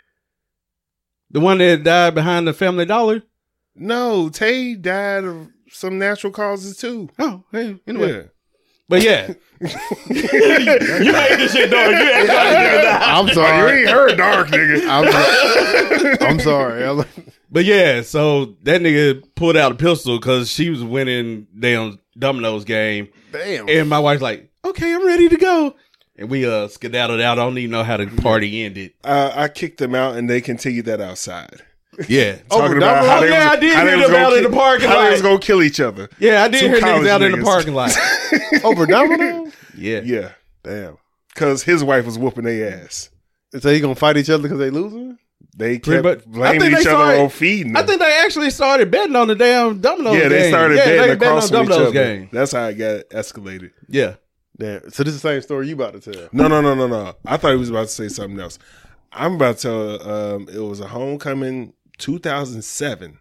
The one that died behind the Family Dollar. No, Tay died of some natural causes too. Oh, hey, anyway. Yeah. But yeah, you made this shit dark. You ain't I'm Oh, you sorry. ain't heard dark, nigga. I'm, sorry. I'm sorry. I'm- But yeah, so that nigga pulled out a pistol because she was winning damn dominoes game, Damn. and my wife's like, "Okay, I'm ready to go," and we uh skedaddled out. I don't even know how the party ended. Uh, I kicked them out, and they continued that outside. Yeah. Talking about double- how Oh, they yeah, was, I did how hear they was them gonna out in kill- the parking how lot. they was gonna kill each other. Yeah, I did Two hear niggas college out in the niggas. parking lot. Over domino? Yeah. Yeah, Damn. because his wife was whooping their ass. So he gonna fight each other because they losing? They Pretty kept much. I blaming think each they other started- on feeding them. I think they actually started betting on the damn dominoes yeah, game. they started yeah, betting they across betting on from each dominoes other. game. That's how it got escalated. Yeah. Damn. So this is the same story you about to tell. No, no, no, no, no. I thought he was about to say something else. I'm about to tell. Um, it was a homecoming two thousand seven.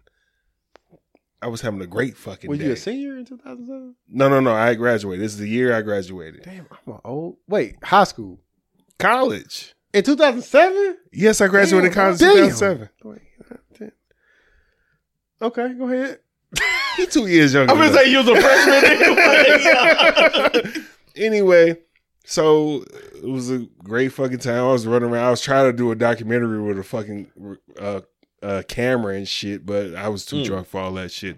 I was having a great fucking Were day. you a senior in two thousand seven? No, no, no. I graduated. This is the year I graduated. Damn, I'm a old. Wait, high school College. in two thousand seven? Yes, I graduated Damn, college in damn. two thousand seven. Okay, go ahead. He two years younger. I'm gonna than say you was a freshman anyway. Anyway, so it was a great fucking time. I was running around. I was trying to do a documentary with a fucking uh, uh, camera and shit, but I was too Mm. drunk for all that shit.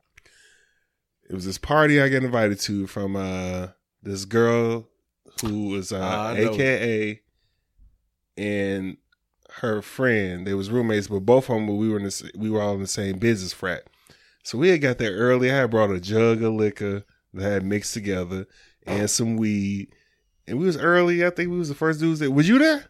It was this party I got invited to from uh, this girl who was uh, Ah, I know. A K A and her friend. They was roommates, but both of them we were in this, we were all in the same business frat. So we had got there early. I had brought a jug of liquor that had mixed together and some weed. And we was early. I think we was the first dudes that was you there?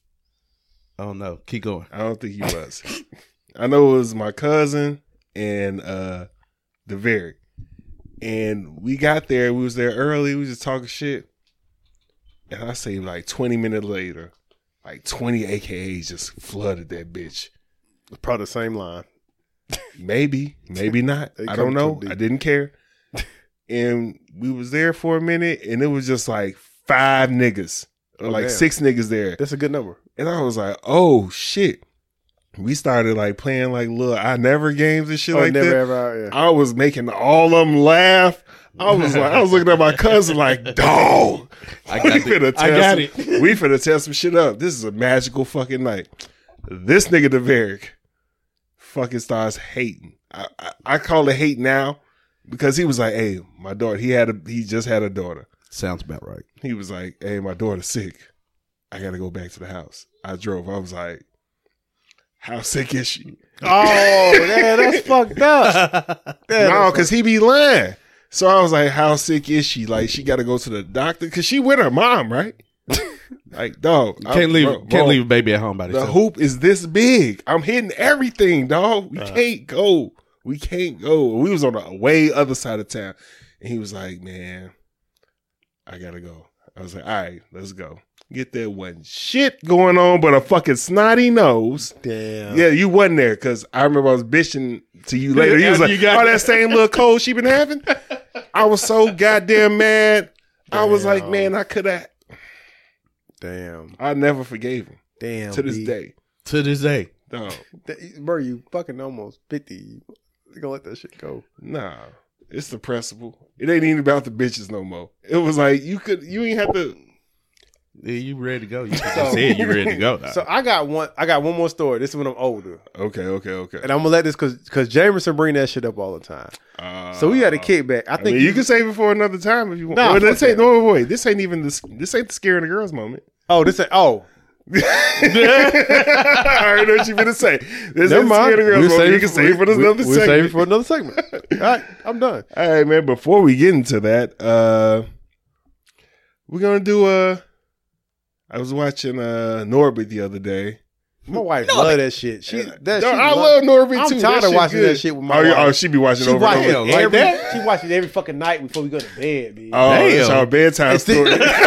Oh no, keep going. I don't think you was. I know it was my cousin and uh the Derek. And we got there, we was there early, we was just talking shit. And I say like twenty minutes later, like twenty A K As just flooded that bitch. It's probably the same line. Maybe, maybe not. They I come don't know. too deep. I didn't care. And we was there for a minute, and it was just like five niggas, or Oh, like damn. six niggas there. That's a good number. And I was like, oh shit. We started like playing like little I never games and shit Oh, like never that. ever. Yeah. I was making all of them laugh. I was like, I was looking at my cousin like, dog. I we got finna it. I tear got some- it. We finna test some shit up. This is a magical fucking night. This nigga Deverick fucking starts hating. I, I, I call it hate now because he was like, hey, my daughter, he had a he just had a daughter. Sounds about right. He was like, hey, my daughter's sick. I gotta go back to the house. I drove. I was like, how sick is she? Oh, man, that's fucked up. Yeah, No, that's because he be lying. So I was like, how sick is she? Like, she got to go to the doctor because she with her mom, right? Like, dog. Can't I'm- leave bro, can't bro, leave a baby at home by The themselves. hoop is this big. I'm hitting everything, dog. We Uh-huh. can't go. We can't go. We was on the way other side of town. And he was like, man, I got to go. I was like, all right, let's go. Get there wasn't shit going on but a fucking snotty nose. Damn. Yeah, you wasn't there because I remember I was bitching to you later. You was After like, you got oh, that same little cold she been having? I was so goddamn mad. I was like, Damn. man, I could have. Damn. I never forgave him Damn. to this B. day. To this day. No, Th- Bro, you fucking almost fifty. You gonna let that shit go. nah. It's the principle. It ain't even about the bitches no more. It was like, you could, you ain't have to. Yeah, you ready to go? You just So- said you ready to go. Now. So I got one. I got one more story. This is when I'm older, Okay, okay, okay. and I'm gonna let this because because Jamerson bring that shit up all the time. Uh, So we got a kickback. I I think mean, you can save it for another time if you want. Nah, Well, fuck this ain't that. no wait. This ain't even the this ain't the scaring the girls moment. Oh, this. Ain't, oh, I already know what you finna say. This never ain't mind. scaring the girls We'll moment. You it can save it for this we'll- another We'll segment. save it for another segment. All right, I'm done. All right, man. Before we get into that, uh, we're gonna do a. I was watching uh Norbit the other day. My wife love that shit. She that No, she I love- love Norbit I'm too. tired That of shit watching good. that shit with my oh, yeah, wife. oh, she be watching She over and watch over. it Damn, like every. that? She watch it every fucking night before we go to bed, man. Oh, it's Damn. our bedtime story.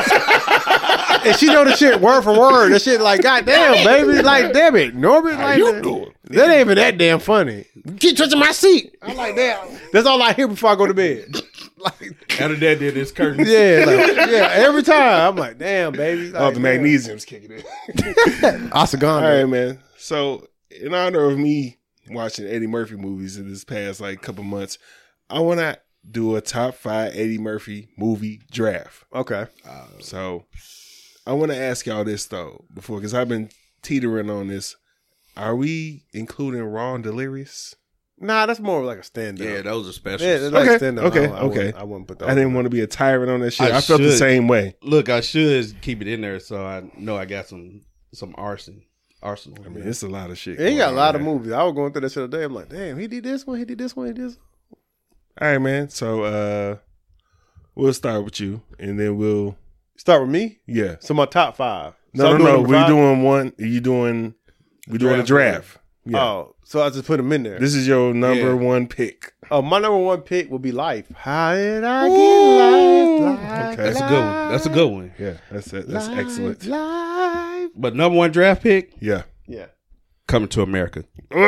And she know the shit word for word. That shit like, goddamn, baby, like, damn it, Norbit, like, you that, doing? that ain't even that damn funny. You keep touching my seat. I'm like, damn. That's all I hear before I go to bed. Like, After that, did this curtain. yeah, like, yeah. Every time, I'm like, damn, baby. Like, Oh, the magnesium's kicking in. Asagana. All right, man. So, in honor of me watching Eddie Murphy movies in this past like couple months, I want to do a top five Eddie Murphy movie draft. Okay. So, I want to ask y'all this though before, because I've been teetering on this. Are we including Raw and Delirious? Nah, that's more like a stand up. Yeah, those are specials. Yeah, that's like Okay, stand up. okay, I, I okay. Wouldn't, I wouldn't put that. I didn't want to be a tyrant on that shit. I, I felt the should. same way. Look, I should keep it in there so I know I got some some arson arsenal. I mean, it's a lot of shit. Yeah, he got a going lot on of there. movies. I was going through that shit today. I'm like, damn, he did this one, he did this one, he did this. All right, man. So, uh, we'll start with you, and then we'll Start with me. yeah. So my top five. No, so I'm no, doing no. number We're five? doing one. You doing? We doing a draft. Yeah. Oh, so I just put them in there. This is your number Yeah. one pick. Oh, my number one pick will be Life. How did I Ooh. get life? life Okay. That's a good one. That's a good one. Yeah, that's that's life, excellent. Life. But number one draft pick, Yeah. Yeah. Coming to America. Ugh.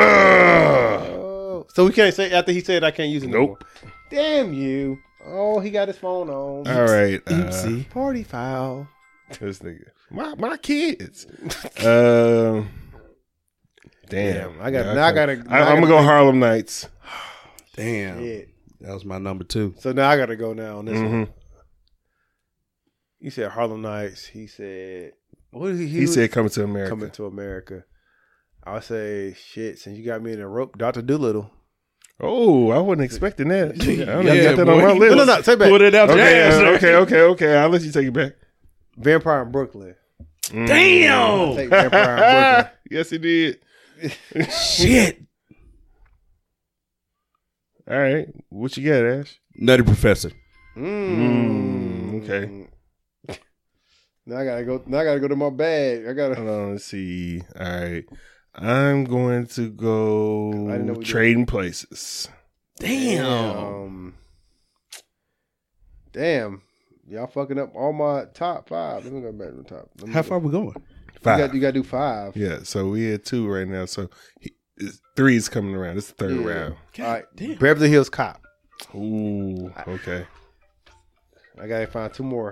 Oh, so we can't say after he said I can't use it. no Nope. more. Damn you. Oh, he got his phone on. All right. Uh, Oopsie. Party foul. this nigga. My my kids. Um. Damn. Damn, I got- Yeah, now I can't- gotta- I, now I I'm gonna gotta go think- Harlem Nights. Damn. Yeah. That was my number two. So now I got to go now on this Mhm. one. You said Harlem Nights. He said, what did he, He was said, "Coming to America." coming to America. I'll say, shit, since you got me in a rope, Doctor Doolittle. Oh, I wasn't expecting that. I don't Yeah, even got that boy. on my No, list. No, no, no. Say back. Put it out Okay, there. uh, okay, okay, okay. I'll let you take it back. Vampire in Brooklyn. Mm. Damn. Take Vampire in Brooklyn. Yes, he did. Shit. All right. What you got, Ash? Nutty Professor. Mm. okay. Now I gotta go. Now I gotta go to my bag. I gotta. Hold on, let's see. All right. I'm going to I didn't know go we did- Trading Places. Damn. Um, damn. Y'all fucking up all my top five. Let me go back to the top. Let me How go- far we going? You Five. got, you got to do five. Yeah, so we had two right now. So he, it's- three is coming around. It's the third Yeah. round. All right. damn. Beverly Hills Cop. Ooh, okay. I gotta find two more.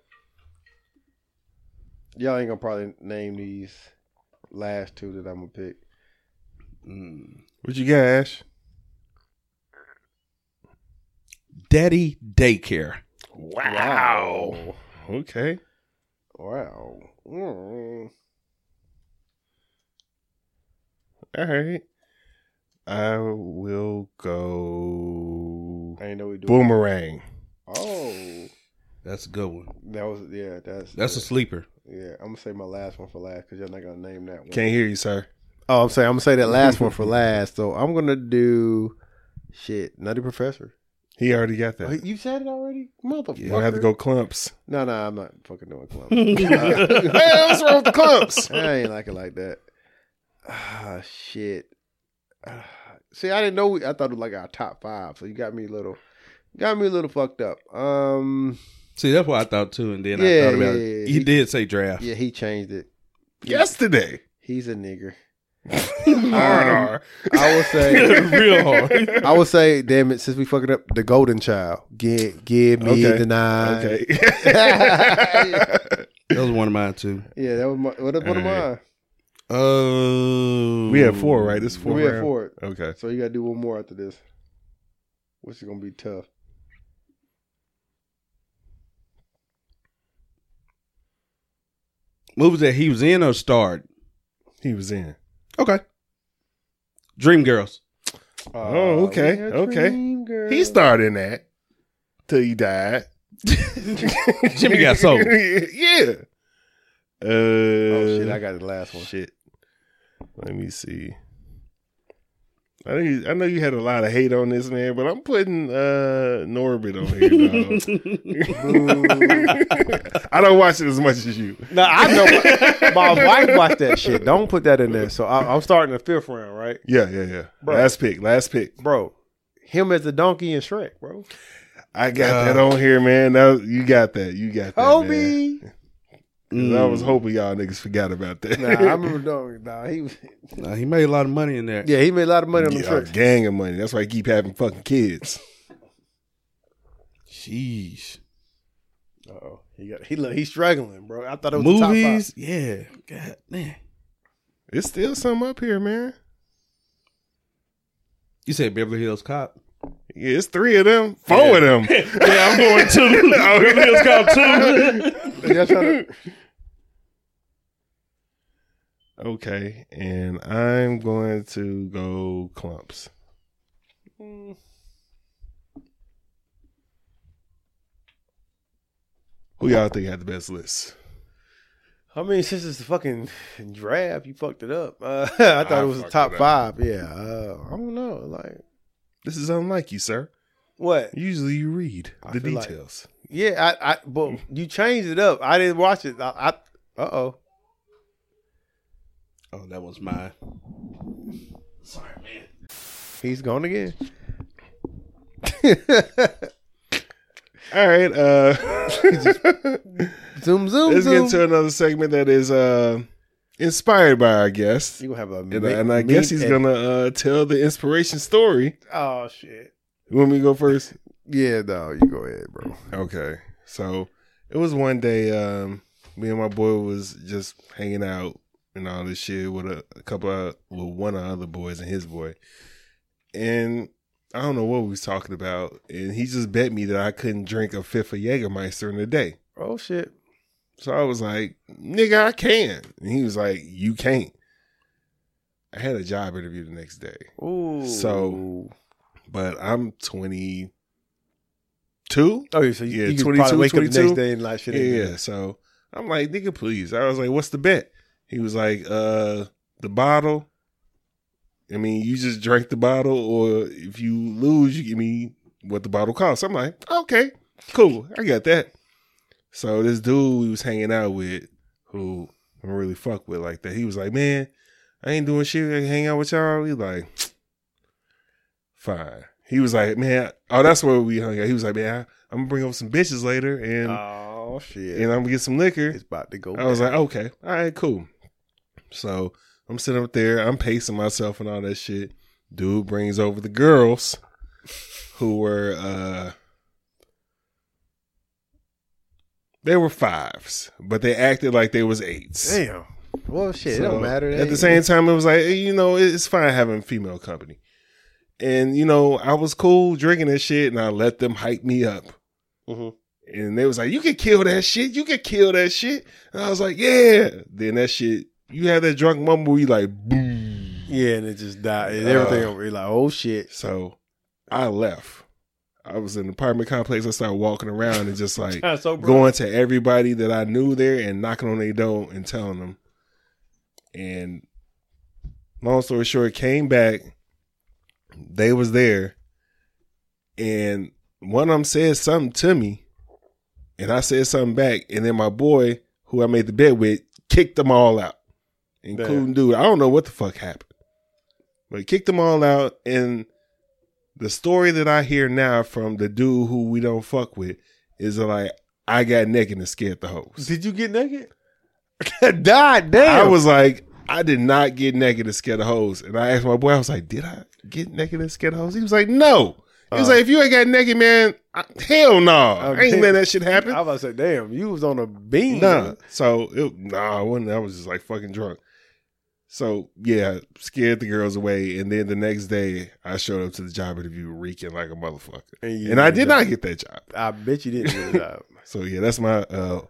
Y'all ain't gonna probably name these last two that I'm gonna pick. What you got, Ash? Daddy Daycare. Wow. Okay. Wow. Mm. All right. I will go I ain't know we do. Boomerang. Oh, That's a good one. that was yeah. That's That's a sleeper. yeah. I'm gonna say my last one for last because you're not gonna name that one. Can't hear you, sir. Oh, I'm saying I'm gonna say that last one for last. So I'm gonna do shit. Nutty Professor. He already got Oh, that. you said it already, motherfucker. You have to go clumps. No, no, I'm not fucking doing clump. Hey, what's wrong with the clumps? I ain't like it like that. Ah, shit. Ah, see, I didn't know. We, I thought it was like our top five. So you got me a little, got me a little fucked up. Um, See, that's what I thought too. And then Yeah, I thought about yeah, it. yeah. He, He- did say draft. yeah, he changed it. Yesterday. He's a nigger. Hard R. I would say, Real hard. I would say, damn it, since we fucking up the golden child, give, give me Okay. the nine. Okay. That was one of mine too. Yeah, that was my, what, what am All I? Oh, We have four, right? This is four. We have round? four. Okay. So you got to do one more after this, which is gonna be tough. Movies that he was in or starred? He was in. Okay. Dreamgirls. Oh, okay, okay. He starred in that till he died. Jimmy got sold. Yeah. Uh, Oh shit! I got the last one. Shit. Let me see. I know, you, I know you had a lot of hate on this, man, but I'm putting uh, Norbit on here, dog. I don't watch it as much as you. No, I know. My, my wife watched that shit. Don't put that in there. So I, I'm starting the fifth round, right, Yeah, yeah, yeah. Bro. Last pick, last pick. bro? Him as the donkey in Shrek, bro. I got that on here, man. That, you got that. You got that, man. Hobie. 'Cause I was hoping y'all niggas forgot about that. Nah, I remember donkey. Nah, he was. Nah, he made a lot of money in there. Yeah, he made a lot of money on the Yeah, a Shrek. gang of money. That's why he keep having fucking kids. Jeez. Oh, he got he look he's struggling, bro. I thought it was the top Movies, five. yeah. God man. It's still something up here, man. You said Beverly Hills Cop. Yeah, it's three of them. Four of them. Yeah, I'm going two. Beverly Hills Cop two. Y'all trying to- Okay, and I'm going to go Clumps. Who y'all think had the best list? I mean, since it's the fucking draft, you fucked it up. Uh, I thought I it was the fucked top it up. five. Yeah, uh, I don't know. Like This is unlike you, sir. what? Usually you read I the feel like- details. Yeah, I, I. But you changed it up. I didn't watch it. I. I uh oh. Oh, that was mine. Sorry, man. He's gone again. All right, uh, Zoom, zoom, let's get zoom. into another segment that is uh, inspired by our guest. You gonna have a And, me- and I me- guess he's and- gonna uh, tell the inspiration story. Oh shit. You want me to go first? Yeah, no, you go ahead, bro. Okay. So it was one day, um, me and my boy was just hanging out and all this shit with a, a couple of, with one of the other boys and his boy. And I don't know what we was talking about. And he just bet me that I couldn't drink a fifth of Jägermeister in a day. Oh shit. So I was like, nigga, I can. And he was like, you can't. I had a job interview the next day. Ooh. So- But I'm twenty-two. Oh, yeah, so you, Yeah, you could twenty-two, probably wake up the twenty-two. next day and like shit. Yeah, ain't yeah. good. So I'm like, nigga, please. I was like, what's the bet? He was like, uh, the bottle. I mean, you just drank the bottle, or if you lose, you give me what the bottle costs. I'm like, okay, cool. I got that. So this dude we was hanging out with, who I don't really fuck with like that, he was like, man, I ain't doing shit. I can hang out with y'all. He like, fine. He was like, man, oh, that's where we hung out. He was like, man, I'm gonna bring over some bitches later, and Oh shit. and I'm gonna get some liquor. It's about to go. I was down. like, okay, all right, cool. So I'm sitting up there, I'm pacing myself and all that shit. Dude brings over the girls who were, uh, they were fives, but they acted like they was eights. damn. Well, shit, So, it don't matter. At the same time, it was like, hey, you know, it's fine having female company. And, you know, I was cool drinking that shit, and I let them hype me up. Mhm. And they was like, you can kill that shit. You can kill that shit. And I was like, yeah. Then that shit, you have that drunk moment where you like, boom. Yeah, and it just died. And everything Uh, over. You're like, oh shit. So I left. I was in the apartment complex. I started walking around and just like So, bro. going to everybody that I knew there and knocking on their door and telling them. And long story short, came back. They was there. And one of them said something to me. And I said something back. And then my boy, who I made the bet with, kicked them all out. Including dude. I don't know what the fuck happened. But he kicked them all out. And the story that I hear now from the dude who we don't fuck with is like, I got naked and scared the hoes. Did you get naked? God damn. I was like, I did not get naked and scare the hoes. And I asked my boy, I was like, did I get naked and scare the hoes? He was like, no. He was Uh. like, if you ain't got naked, man, I, hell no. I ain't damn. letting that shit happen. I was about to say, damn, you was on a beam. Nah. So, it, nah, I wasn't. I was just like fucking drunk. So, yeah, scared the girls away. And then the next day, I showed up to the job interview reeking like a motherfucker. And, you And I did did that. not get that job. I bet you didn't get a job. So, yeah, that's my uh,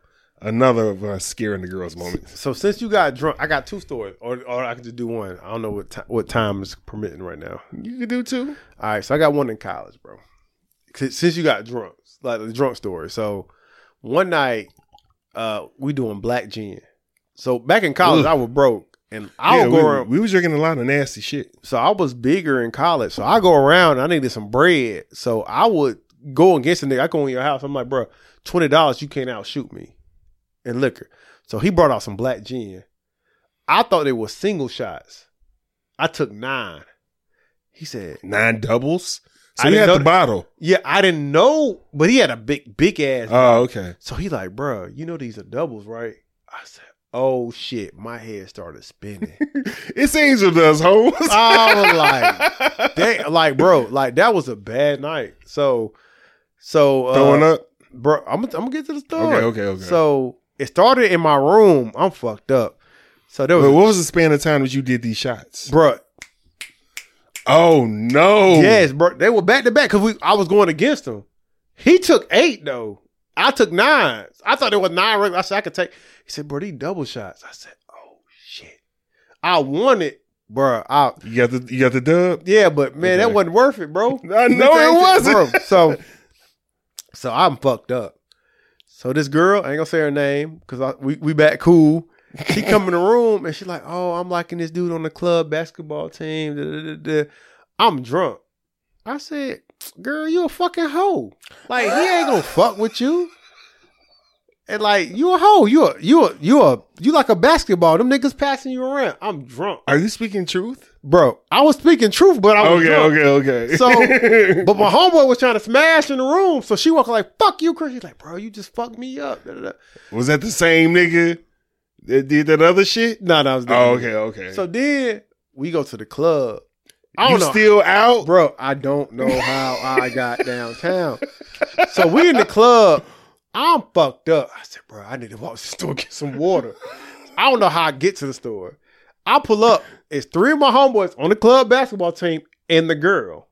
another of us scaring the girls moments. So since you got drunk, I got two stories, or or I could just do one. I don't know what ti- what time is permitting right now. You can do two. All right, so I got one in college, bro. Since since you got drunk, like the drunk story. So one night, uh, we doing black gin. So back in college, Ugh. I was broke. And I Yeah, would go we, around. we was drinking a lot of nasty shit. So I was bigger in college. So I go around. I needed some bread. So I would go against the nigga. I go in your house. I'm like, bro, twenty dollars, you can't outshoot me in liquor. So he brought out some black gin. I thought they were single shots. I took nine. He said, Nine doubles. So I you didn't had know the that- bottle. yeah, I didn't know, but he had a big, big ass. Oh, okay. So he like, bro, you know these are doubles, right? I said, oh shit. My head started spinning. It's Angel does, hoes. I was like, dang, like, bro, like that was a bad night. So, so uh, Throwing up. bro. I'm, gonna- I'm gonna get to the story. Okay, okay, okay. So it started in my room. I'm fucked up. So there was, But what was the span of time that you did these shots? bro. Oh no! Yes, bro. They were back to back because we. I was going against him. He took eight though. I took nine. I thought there was nine. regular- I said I could take. He said, bro, these double shots. I said, oh shit. I won it, bro. I You got the you got the dub. yeah, but man, that Okay. wasn't worth it, bro. I know it wasn't. Bro, so, so I'm fucked up. So this girl, I ain't gonna say her name because we we back cool. She come in the room and she like, oh, I'm liking this dude on the club basketball team. Da, da, da, da. I'm drunk. I said, girl, you a fucking hoe. Like he ain't gonna fuck with you. And like you a hoe. You a you a you a you like a basketball. Them niggas passing you around. I'm drunk, Are you speaking truth? bro. I was speaking truth, but I was Okay, drunk. okay, okay. So, but my homeboy was trying to smash in the room, so she walked like, "Fuck you, Chris." She's like, "Bro, you just fucked me up." Da, da, da. was that the same nigga that did that other shit? No, no, I was. Oh, okay, okay. So then we go to the club. I you don't know, still out? bro. I don't know how I got downtown. So we in the club. I'm fucked up. I said, "Bro, I need to walk to the store and get some water." I don't know how I get to the store. I pull up. It's three of my homeboys on the club basketball team and the girl.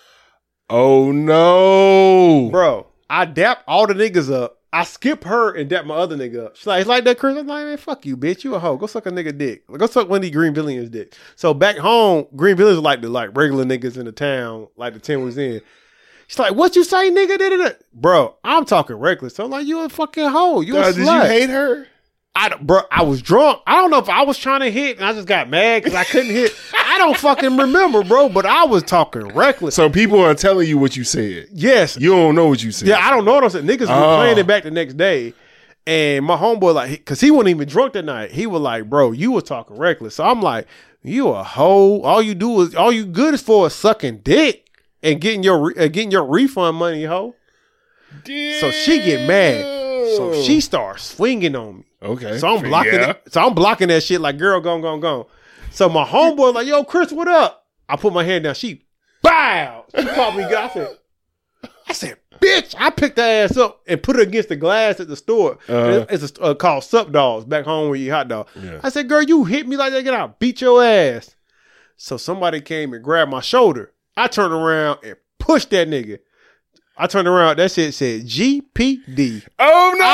Oh no, Bro, I dap all the niggas up. I skip her and dap my other nigga up. She's like, it's like that, Chris. I'm like, man, fuck you, bitch. You a hoe. Go suck a nigga dick. Go suck one of these Green Billions dick. So back home, Green Billions are like the like regular niggas in the town, like the ten was in. She's like, what you say, nigga? Da, da, da. Bro, I'm talking reckless. So I'm like, you a fucking hoe. You a Uh, did you slut. hate her? I, bro, I was drunk. I don't know if I was trying to hit and I just got mad because I couldn't hit. I don't fucking remember, bro, but I was talking reckless. So people are telling you what you said. Yes. You don't know what you said. Yeah, I don't know what I'm saying. Niggas Oh. were playing it back the next day. And my homeboy, like, because he wasn't even drunk that night. He was like, bro, you were talking reckless. So I'm like, you a hoe. All you do is, all you good is for sucking dick and getting your re- uh, getting your refund money, hoe. So she get mad. So she starts swinging on me. Okay. So I'm blocking Yeah. it. So I'm blocking that shit like, girl, gone, gone, gone. So my homeboy like, yo, Chris, what up? I put my hand down. She, bow. She called me. I said, I said, bitch. I picked her ass up and put her against the glass at the store. Uh-huh. It's a, uh, called Sup Dogs back home where you eat hot dog. Yeah. I said, girl, you hit me like that. Get out. Beat your ass. So somebody came and grabbed my shoulder. I turned around and pushed that nigga. I turned around. That shit said G P D. Oh no!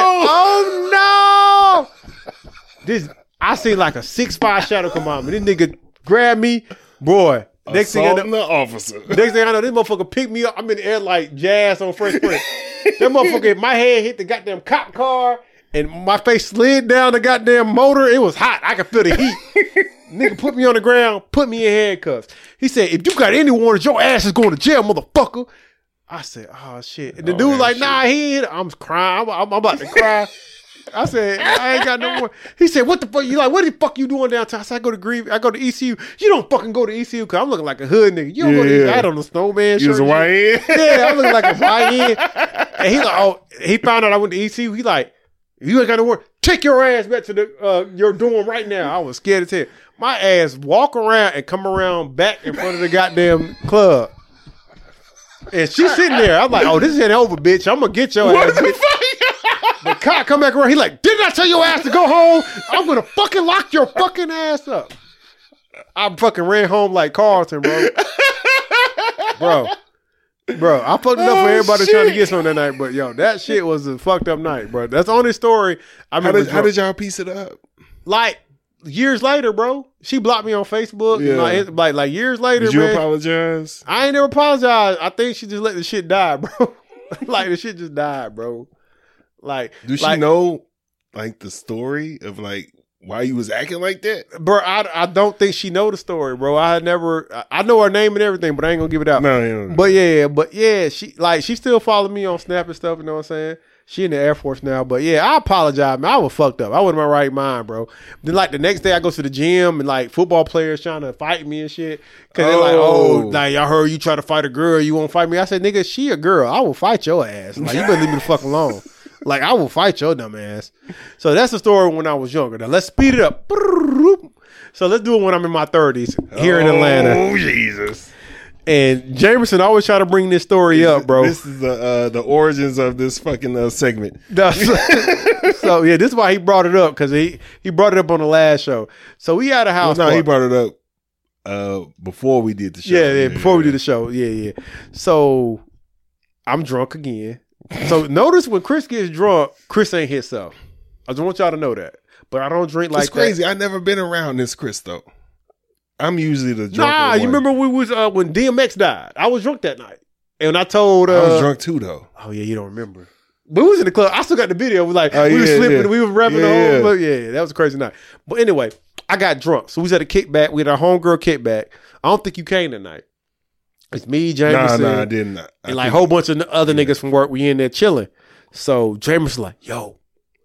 I said, "Oh no!" This I seen like a six five shadow come on me. This nigga grabbed me, boy. Next thing I Assaulting know, the officer. next thing I know, this motherfucker picked me up. I'm in the air like Jazz on Fresh Prince. That motherfucker, my head hit the goddamn cop car, and my face slid down the goddamn motor. It was hot. I could feel the heat. Nigga put me on the ground, put me in handcuffs. He said, "If you got any warrants, your ass is going to jail, motherfucker." I said, "Oh shit!" And the Oh, dude man, like, shit. "Nah, he ain't." I'm crying. I'm, I'm about to cry. I said, "I ain't got no more." He said, "What the fuck?" You like, "What the fuck you doing downtown?" I said, "I go to Green. I go to E C U." You don't fucking go to E C U because I'm looking like a hood nigga. You don't go to E C U. Yeah. I had on a snowman You was shirt. a Y N? Yeah, I'm looking like a Y N. And he like, oh, he found out I went to E C U. He like, you ain't got to work. Take your ass back to the uh, your dorm right now. I was scared as hell. My ass walk around and come around back in front of the goddamn club. And she's sitting there. I'm like, oh, this ain't over, bitch. I'm gonna get your ass. Bitch. The cop come back around. He like, didn't I tell your ass to go home? I'm gonna fucking lock your fucking ass up. I fucking ran home like Carlton, bro. Bro, Bro, I fucked it up for Oh, everybody shit. trying to get some that night, but yo, that shit was a fucked up night, bro. That's the only story I How remember. did, how did y'all piece it up? like years later, bro? She blocked me on Facebook. Yeah. Like, like like years later, Did you man. apologize? I ain't never apologized. I think she just let the shit die, bro. Like the shit just died, bro. Like, Do she like, know like the story of like why you was acting like that? bro? I, I don't think she know the story, bro. I had never. I- I know her name and everything, but I ain't gonna give it out. No, you know. But yeah, but yeah, she like she still follow me on Snap and stuff. You know what I'm saying? She in the Air Force now, but yeah, I apologize, man. I was fucked up. I wasn't in my right mind, bro. Then like the next day, I go to the gym and like football players trying to fight me and shit because they're like, Oh. oh, like I heard you try to fight a girl, you won't fight me. I said, nigga, she a girl. I will fight your ass. Like you better leave me the fuck alone. Like I will fight your dumb ass. So that's the story when I was younger. Now let's speed it up. So let's do it when I'm in my thirties here in Atlanta. Oh Jesus! And Jamerson always try to bring this story up, bro. This is the uh, the origins of this fucking uh, segment. No, so, so, yeah, this is why he brought it up because he he brought it up on the last show. So we had a Well, house. no, he party. brought it up uh, before we did the show. Yeah, yeah, before we did the show. Yeah, yeah. So I'm drunk again. So notice when Chris gets drunk, Chris ain't himself. I just want y'all to know that. But I don't drink like It's crazy. that. I never been around this Chris though. I'm usually the drunk. Nah, you remember we was uh, when D M X died? I was drunk that night, and I told. Uh, I was drunk too though. Oh yeah, you don't remember. But we was in the club. I still got the video. We like Oh, we was yeah, slipping, yeah. we was rapping Yeah, the whole yeah. club. Yeah, that was a crazy night. But anyway, I got drunk. So we was at a kickback. We had our homegirl kickback. I don't think you came that night. It's me, Nah, Jamerson, nah, I didn't. I and like a think- whole bunch of other niggas from work. We in there chilling. So Jamerson like, yo,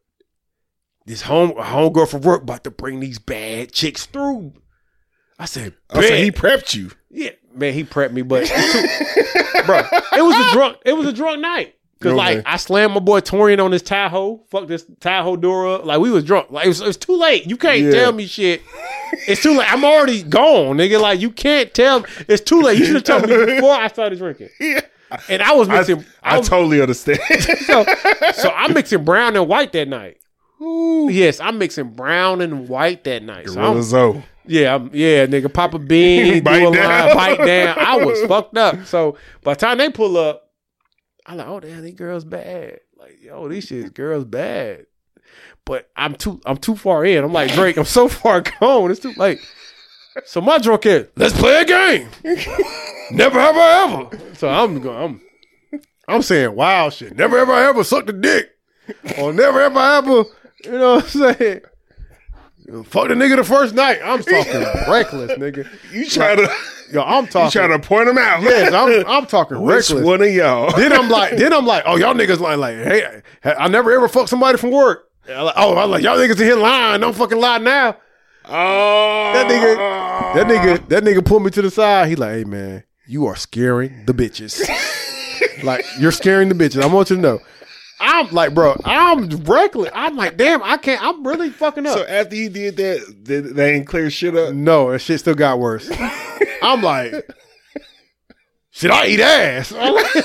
this home homegirl from work about to bring these bad chicks through. I said, Oh, so "Bet." he prepped you. Yeah, man, he prepped me, but it's too, bro, it was a drunk, it was a drunk night. Cause Okay. like I slammed my boy Torian on his Tahoe, fuck this Tahoe door up. Like we was drunk. Like it was, it was too late. You can't Yeah. tell me shit. It's too late. I'm already gone, nigga. Like you can't tell me. It's too late. You should have told me before I started drinking. Yeah. And I was I, mixing. I, I was, totally understand. so, so I'm mixing brown and white that night. Yes, I'm mixing brown and white that night. So Gorilla I'm, Zoe. yeah, I'm, yeah, nigga, pop a bean, Bite do a line, down. bite down. I was fucked up. So by the time they pull up, I'm like, oh damn, these girls bad. Like, yo, these shit girls bad. But I'm too, I'm too far in. I'm like Drake. I'm so far gone. It's too late. So my drunk is, let's play a game. Never have I ever. So I'm going. I'm, I'm saying wild shit. Never ever I ever sucked a dick, or never ever I ever. You know what I'm saying? Fuck the nigga the first night. I'm talking reckless, nigga. You try to Yo, I'm you talking. try to point him out. Yes, I'm, I'm talking Which reckless. one of y'all? Then I'm like, then I'm like, oh y'all niggas like, like, hey, I never ever fucked somebody from work. I'm like, oh, I'm like, y'all niggas in here lying. Don't fucking lie now. Oh, That nigga, that nigga, that nigga pulled me to the side. He like, hey man, you are scaring the bitches. Like you're scaring the bitches. I want you to know. I'm like, bro, I'm reckless. I'm like, damn, I can't. I'm really fucking up. So after he did that, did they ain't clear shit up? No, that shit still got worse. I'm like, should I eat ass? I'm like,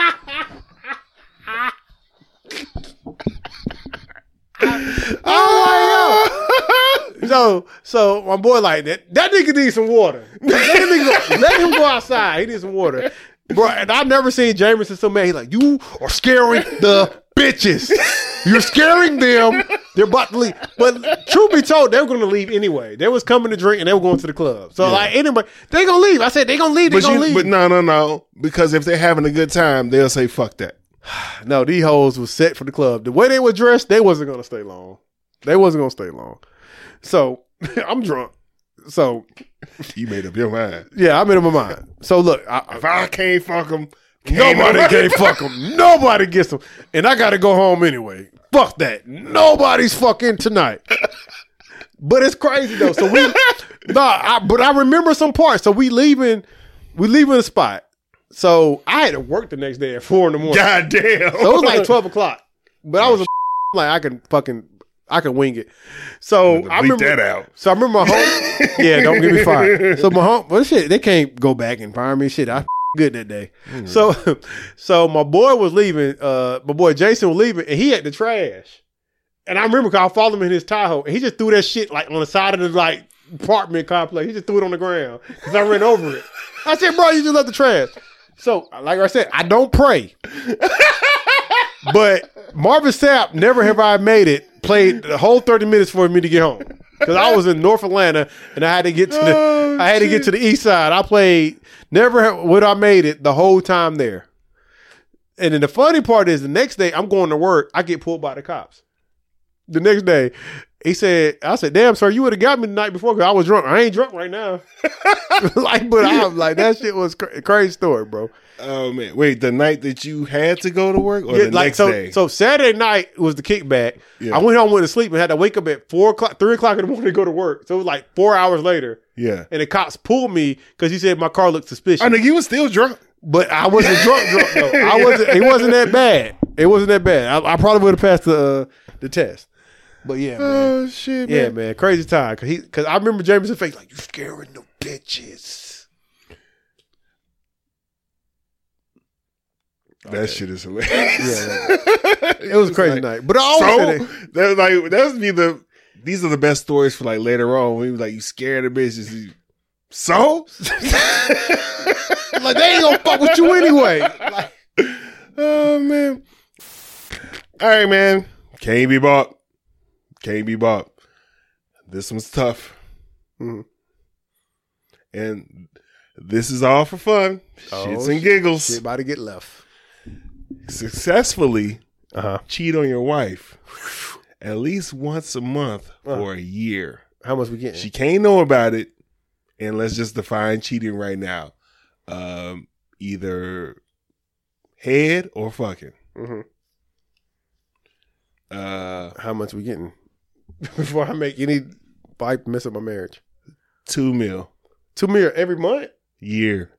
I'm like, yo. So, so my boy like that. That nigga needs some water. Let him, go, let him go outside. He needs some water, bro. And I've never seen Jamerson so mad. He's like, you are scaring the bitches. You're scaring them. They're about to leave. But truth be told, they were going to leave anyway. They was coming to drink and they were going to the club. So like anybody, they gonna leave. I said they gonna leave. They But, gonna you, leave. but no, no, no. Because if they're having a good time, they'll say fuck that. No, these hoes was set for the club. The way they were dressed, they wasn't gonna stay long. They wasn't gonna stay long. So I'm drunk. So You made up your mind. yeah, I'm in my mind. So look, I, If I can't fuck them, nobody can't fuck them. Nobody gets them, and I gotta go home anyway. Fuck that. Nobody's fucking tonight. But it's crazy though. So we, nah, I, but I remember some parts. So we leaving, we leaving the spot. So I had to work the next day at four in the morning. God damn. So it was like twelve o'clock. But I was a like I can fucking I can wing it. So I Bleep remember that out. So I remember my home. Yeah, don't get me fired. So my home, well, shit, they can't go back and fire me. Shit, I good that day. Mm. So, so my boy was leaving. Uh, my boy Jason was leaving, and he had the trash. And I remember because I followed him in his Tahoe, and he just threw that shit like on the side of the like apartment complex. He just threw it on the ground because I ran over it. I said, "Bro, you just left the trash." So, like I said, I don't pray. But Marvin Sapp, never have I made it, played the whole thirty minutes for me to get home. Because I was in North Atlanta and I had to get to the oh, I had shit. to get to the east side. I played never would I made it the whole time there. And then the funny part is the next day I'm going to work, I get pulled by the cops. The next day, he said, I said, damn, sir, you would have got me the night before because I was drunk. I ain't drunk right now. like, but I was like, that shit was a crazy story, bro. Oh, man. Wait, the night that you had to go to work or yeah, the like, next so, day? So Saturday night was the kickback. Yeah. I went home, went to sleep, and had to wake up at four o'clock, three o'clock in the morning to go to work. So it was like four hours later. Yeah. And the cops pulled me because he said my car looked suspicious. I know you was still drunk. But I wasn't drunk, drunk though. I wasn't. It wasn't that bad. It wasn't that bad. I, I probably would have passed the uh, the test. But yeah, man. Oh shit, man. Yeah, man. Crazy time. Cause he, cause I remember Jameson face like, you scaring the bitches. That okay. shit is hilarious. Yeah, like, it was a crazy like, night. But I always so, that like that would be the. These are the best stories for like later on. When he was like, you scared the bitches. So. Like, they ain't gonna fuck with you anyway. Like, oh, man. All right, man. Can't be bought. Can't be bought. This one's tough. Mm-hmm. And this is all for fun. Oh, Shits and giggles. Shit about to get left. Successfully uh-huh. cheat on your wife at least once a month uh-huh. for a year. How much we getting? She can't know about it. And let's just define cheating right now. Um, either head or fucking. Mm-hmm. Uh, how much we getting before I make any fight mess up my marriage? Two mil. Two mil every month? Year.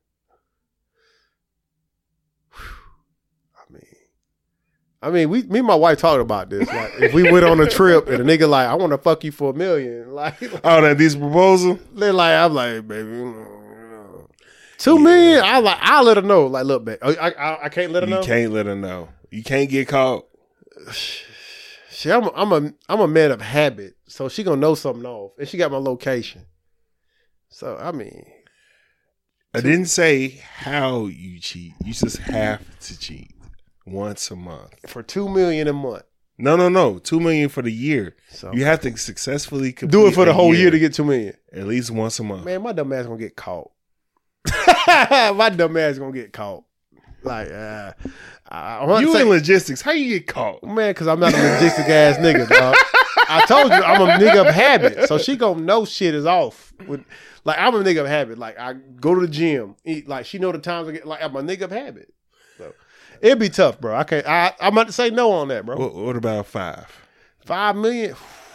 I mean, I mean, we, me and my wife talked about this. Like, if we went on a trip and a nigga like, I want to fuck you for a million, like, oh, that these proposal? They're like, I'm like, baby. Two yeah. million, I like. I'll let her know. Like, look, babe, I, I, I can't let her you know. You can't let her know. You can't get caught. See, I'm, a, I'm a, I'm a man of habit, so she gonna know something off, and she got my location. So I mean, I didn't say how you cheat. You just have to cheat once a month for two million a month. No, no, no, two million for the year. So you have to successfully complete do it for the whole year, year to get two million. At least once a month. Man, my dumb ass gonna get caught. My dumb ass gonna get caught. Like, uh, I, you say, in logistics? How you get caught, man? Because I'm not a logistic ass nigga, dog. I told you I'm a nigga of habit, so she gonna know shit is off. With like, I'm a nigga of habit. Like, I go to the gym, eat. Like, she know the times I get. Like, I'm a nigga of habit. So it'd be tough, bro. I can't. I, I'm about to say no on that, bro. What, what about five? Five million.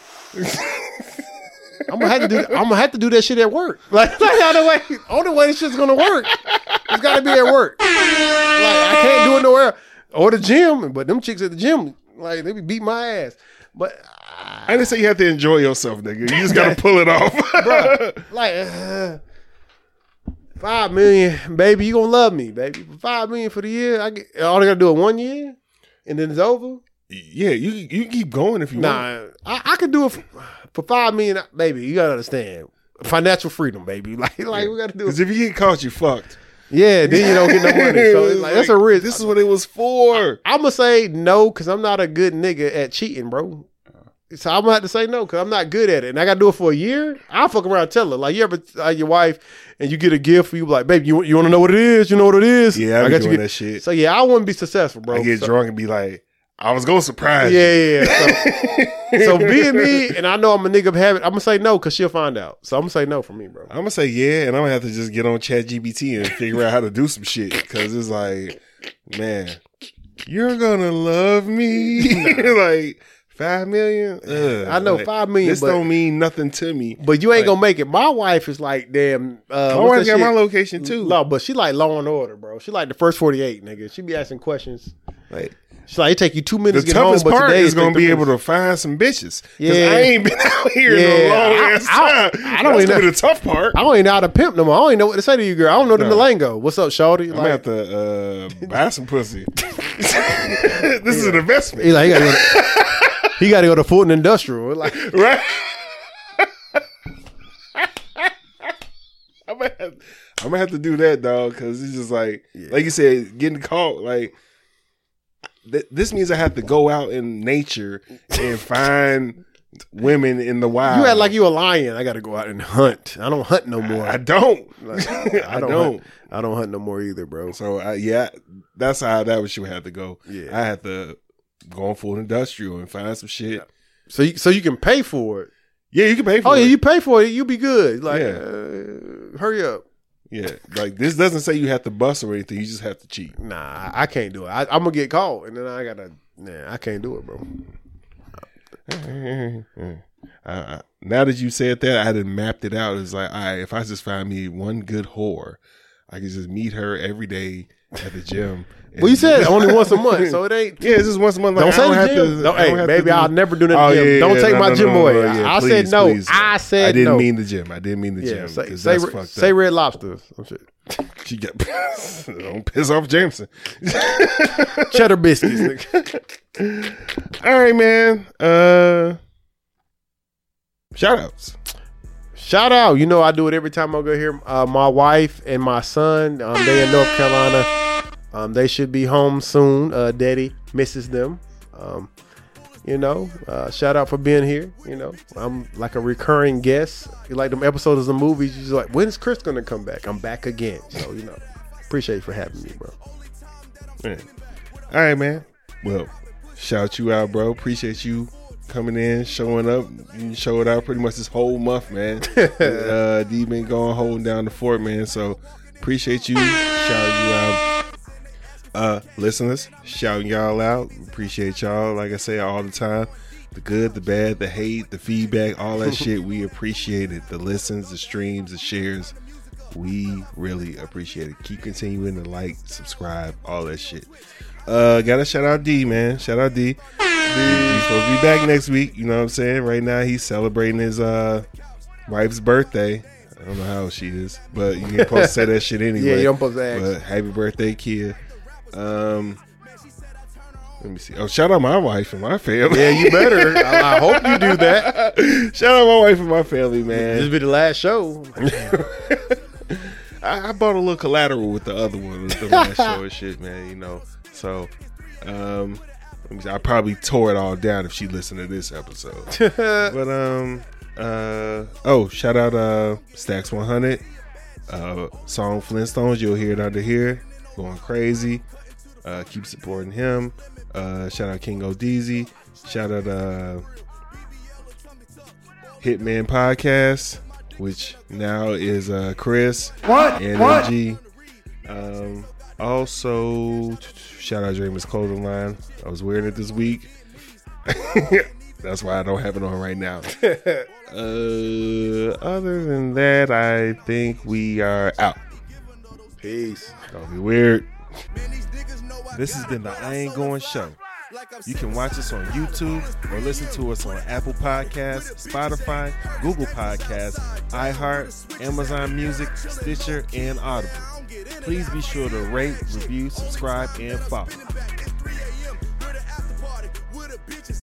I'm gonna have to do. I'm gonna have to do that shit at work. Like, like the only way, only way this shit's gonna work. It's gotta be at work. Like, I can't do it nowhere or the gym. But them chicks at the gym, like, they be beating my ass. But I, I didn't say you have to enjoy yourself, nigga. You just gotta pull it off, bro. Like uh, five million, baby. You gonna love me, baby. Five million for the year. I get. All I gotta do it one year, and then it's over. Yeah, you you keep going if you nah, want. Nah, I, I could do it for, for five million, baby. You gotta understand financial freedom, baby. Like, like yeah. we gotta do it. Because if you get caught, you fucked. Yeah, then you don't get no money. So it's like, that's a risk. This is what it was for. I, I'm gonna say no because I'm not a good nigga at cheating, bro. So I'm gonna have to say no because I'm not good at it, and I gotta do it for a year. I'll fuck around and tell her. Like, you ever like your wife and you get a gift for you, like, baby, you you want to know what it is? You know what it is? Yeah, I, I got doing you get, that shit. So yeah, I wouldn't be successful, bro. I get so, drunk and be like, I was gonna surprise yeah, you. Yeah, yeah. So, so being me, and I know I'm a nigga of habit, I'm gonna say no because she'll find out. So I'm gonna say no for me, bro. I'm gonna say yeah, and I'm gonna have to just get on Chat G P T and figure out how to do some shit because it's like, man, you're gonna love me. Like five million. Ugh, I know like, five million. This but, don't mean nothing to me. But you ain't like, gonna make it. My wife is like, damn. Uh, my wife got my location too. No, but she like Law and Order, bro. She like the first forty-eight, nigga. She be asking questions. Like, she's like, it take you two minutes the to get home, toughest but part today is gonna be minutes. able to find some bitches. Yeah, I ain't been out here yeah. in a long ass time. I, I, I don't That's even know the tough part. I don't even know how to pimp no more. I don't even know what to say to you, girl. I don't know the no. Malango. What's up, shawty? I'm like, gonna have to uh, buy some pussy. This yeah. is an investment. He's like, he gotta go to, he gotta go to Fulton Industrial, like, right. I'm gonna have, I'm gonna have to do that, dog, because it's just like, Yeah. like you said, getting caught. Like th- this means I have to go out in nature and find women in the wild. You act like you a lion. I got to go out and hunt. I don't hunt no more. I don't. Like, I, I don't. don't. Hunt, I don't hunt no more either, bro. So I, yeah, that's how that was. You have to go. Yeah. I had to go on full industrial and find some shit. So you, so you can pay for it. Yeah, you can pay for Oh it. yeah, you pay for it. You be good. Like, Yeah. uh, hurry up. Yeah, like this doesn't say you have to bust or anything. You just have to cheat. Nah, I can't do it. I, I'm gonna get caught, and then I gotta. Nah, I can't do it, bro. I, I, now that you said that, I had mapped it out. It's like, all right, if I just find me one good whore, I can just meet her every day at the gym. Well, you said only once a month, so it ain't. Yeah, it's just once a month. Like, Don't say I don't the have gym. to. Don't- I don't hey, have baby, to do- I'll never do that Oh, gym. yeah, Don't yeah, take no, my no, gym no, away. no, yeah, I please, said no. please. I said I didn't no. mean the gym. I didn't mean the Yeah, gym. say 'cause say, that's Red- fucked say up. Red Lobster. Some shit. She got don't piss off Jameson. Cheddar biscuits. Nigga. All right, man. Uh, shout outs. Shout out. You know I do it every time I go here. Uh, my wife and my son, um, they in North Carolina. Um, they should be home soon. Uh, Daddy misses them. Um, you know, uh, shout out for being here. You know, I'm like a recurring guest. You like them episodes of the movies. You're just like, when is Chris going to come back? I'm back again. So, you know, appreciate you for having me, bro. Man. All right, man. Well, shout you out, bro. Appreciate you coming in, showing up. You showed out pretty much this whole month, man. uh, D been going holding down the fort, man. So appreciate you. Shout you out. Uh, listeners, shouting y'all out. Appreciate y'all. Like I say all the time, the good, the bad, the hate, the feedback, all that shit. We appreciate it. The listens, the streams, the shares. We really appreciate it. Keep continuing to like, subscribe, all that shit. Uh, gotta shout out D, man. Shout out D. D. He's supposed to be back next week. You know what I'm saying? Right now, he's celebrating his uh wife's birthday. I don't know how old she is, but you ain't supposed to say that shit anyway. Yeah, you're supposed to ask. But happy birthday, Kia. Um, let me see. Oh, shout out my wife and my family. Yeah, you better. I, I hope you do that. Shout out my wife and my family, man. This will be the last show. I, I bought a little collateral with the other one, with the last show and shit, man. You know, so um, let me see, I probably tore it all down if she listened to this episode. But um, uh, oh, shout out uh, Stacks one hundred, uh, song Flintstones. You'll hear it under here, going crazy. Uh, keep supporting him. Uh, shout out King O'Deezy. Shout out uh, Hitman Podcast, which now is uh, Chris What? and What? M G. Um, also, shout out Dreamers Clothing Line. I was wearing it this week. That's why I don't have it on right now. uh, other than that, I think we are out. Peace. Don't be weird. This has been the I Ain't Going Show. You can watch us on YouTube or listen to us on Apple Podcasts, Spotify, Google Podcasts, iHeart, Amazon Music, Stitcher, and Audible. Please be sure to rate, review, subscribe, and follow.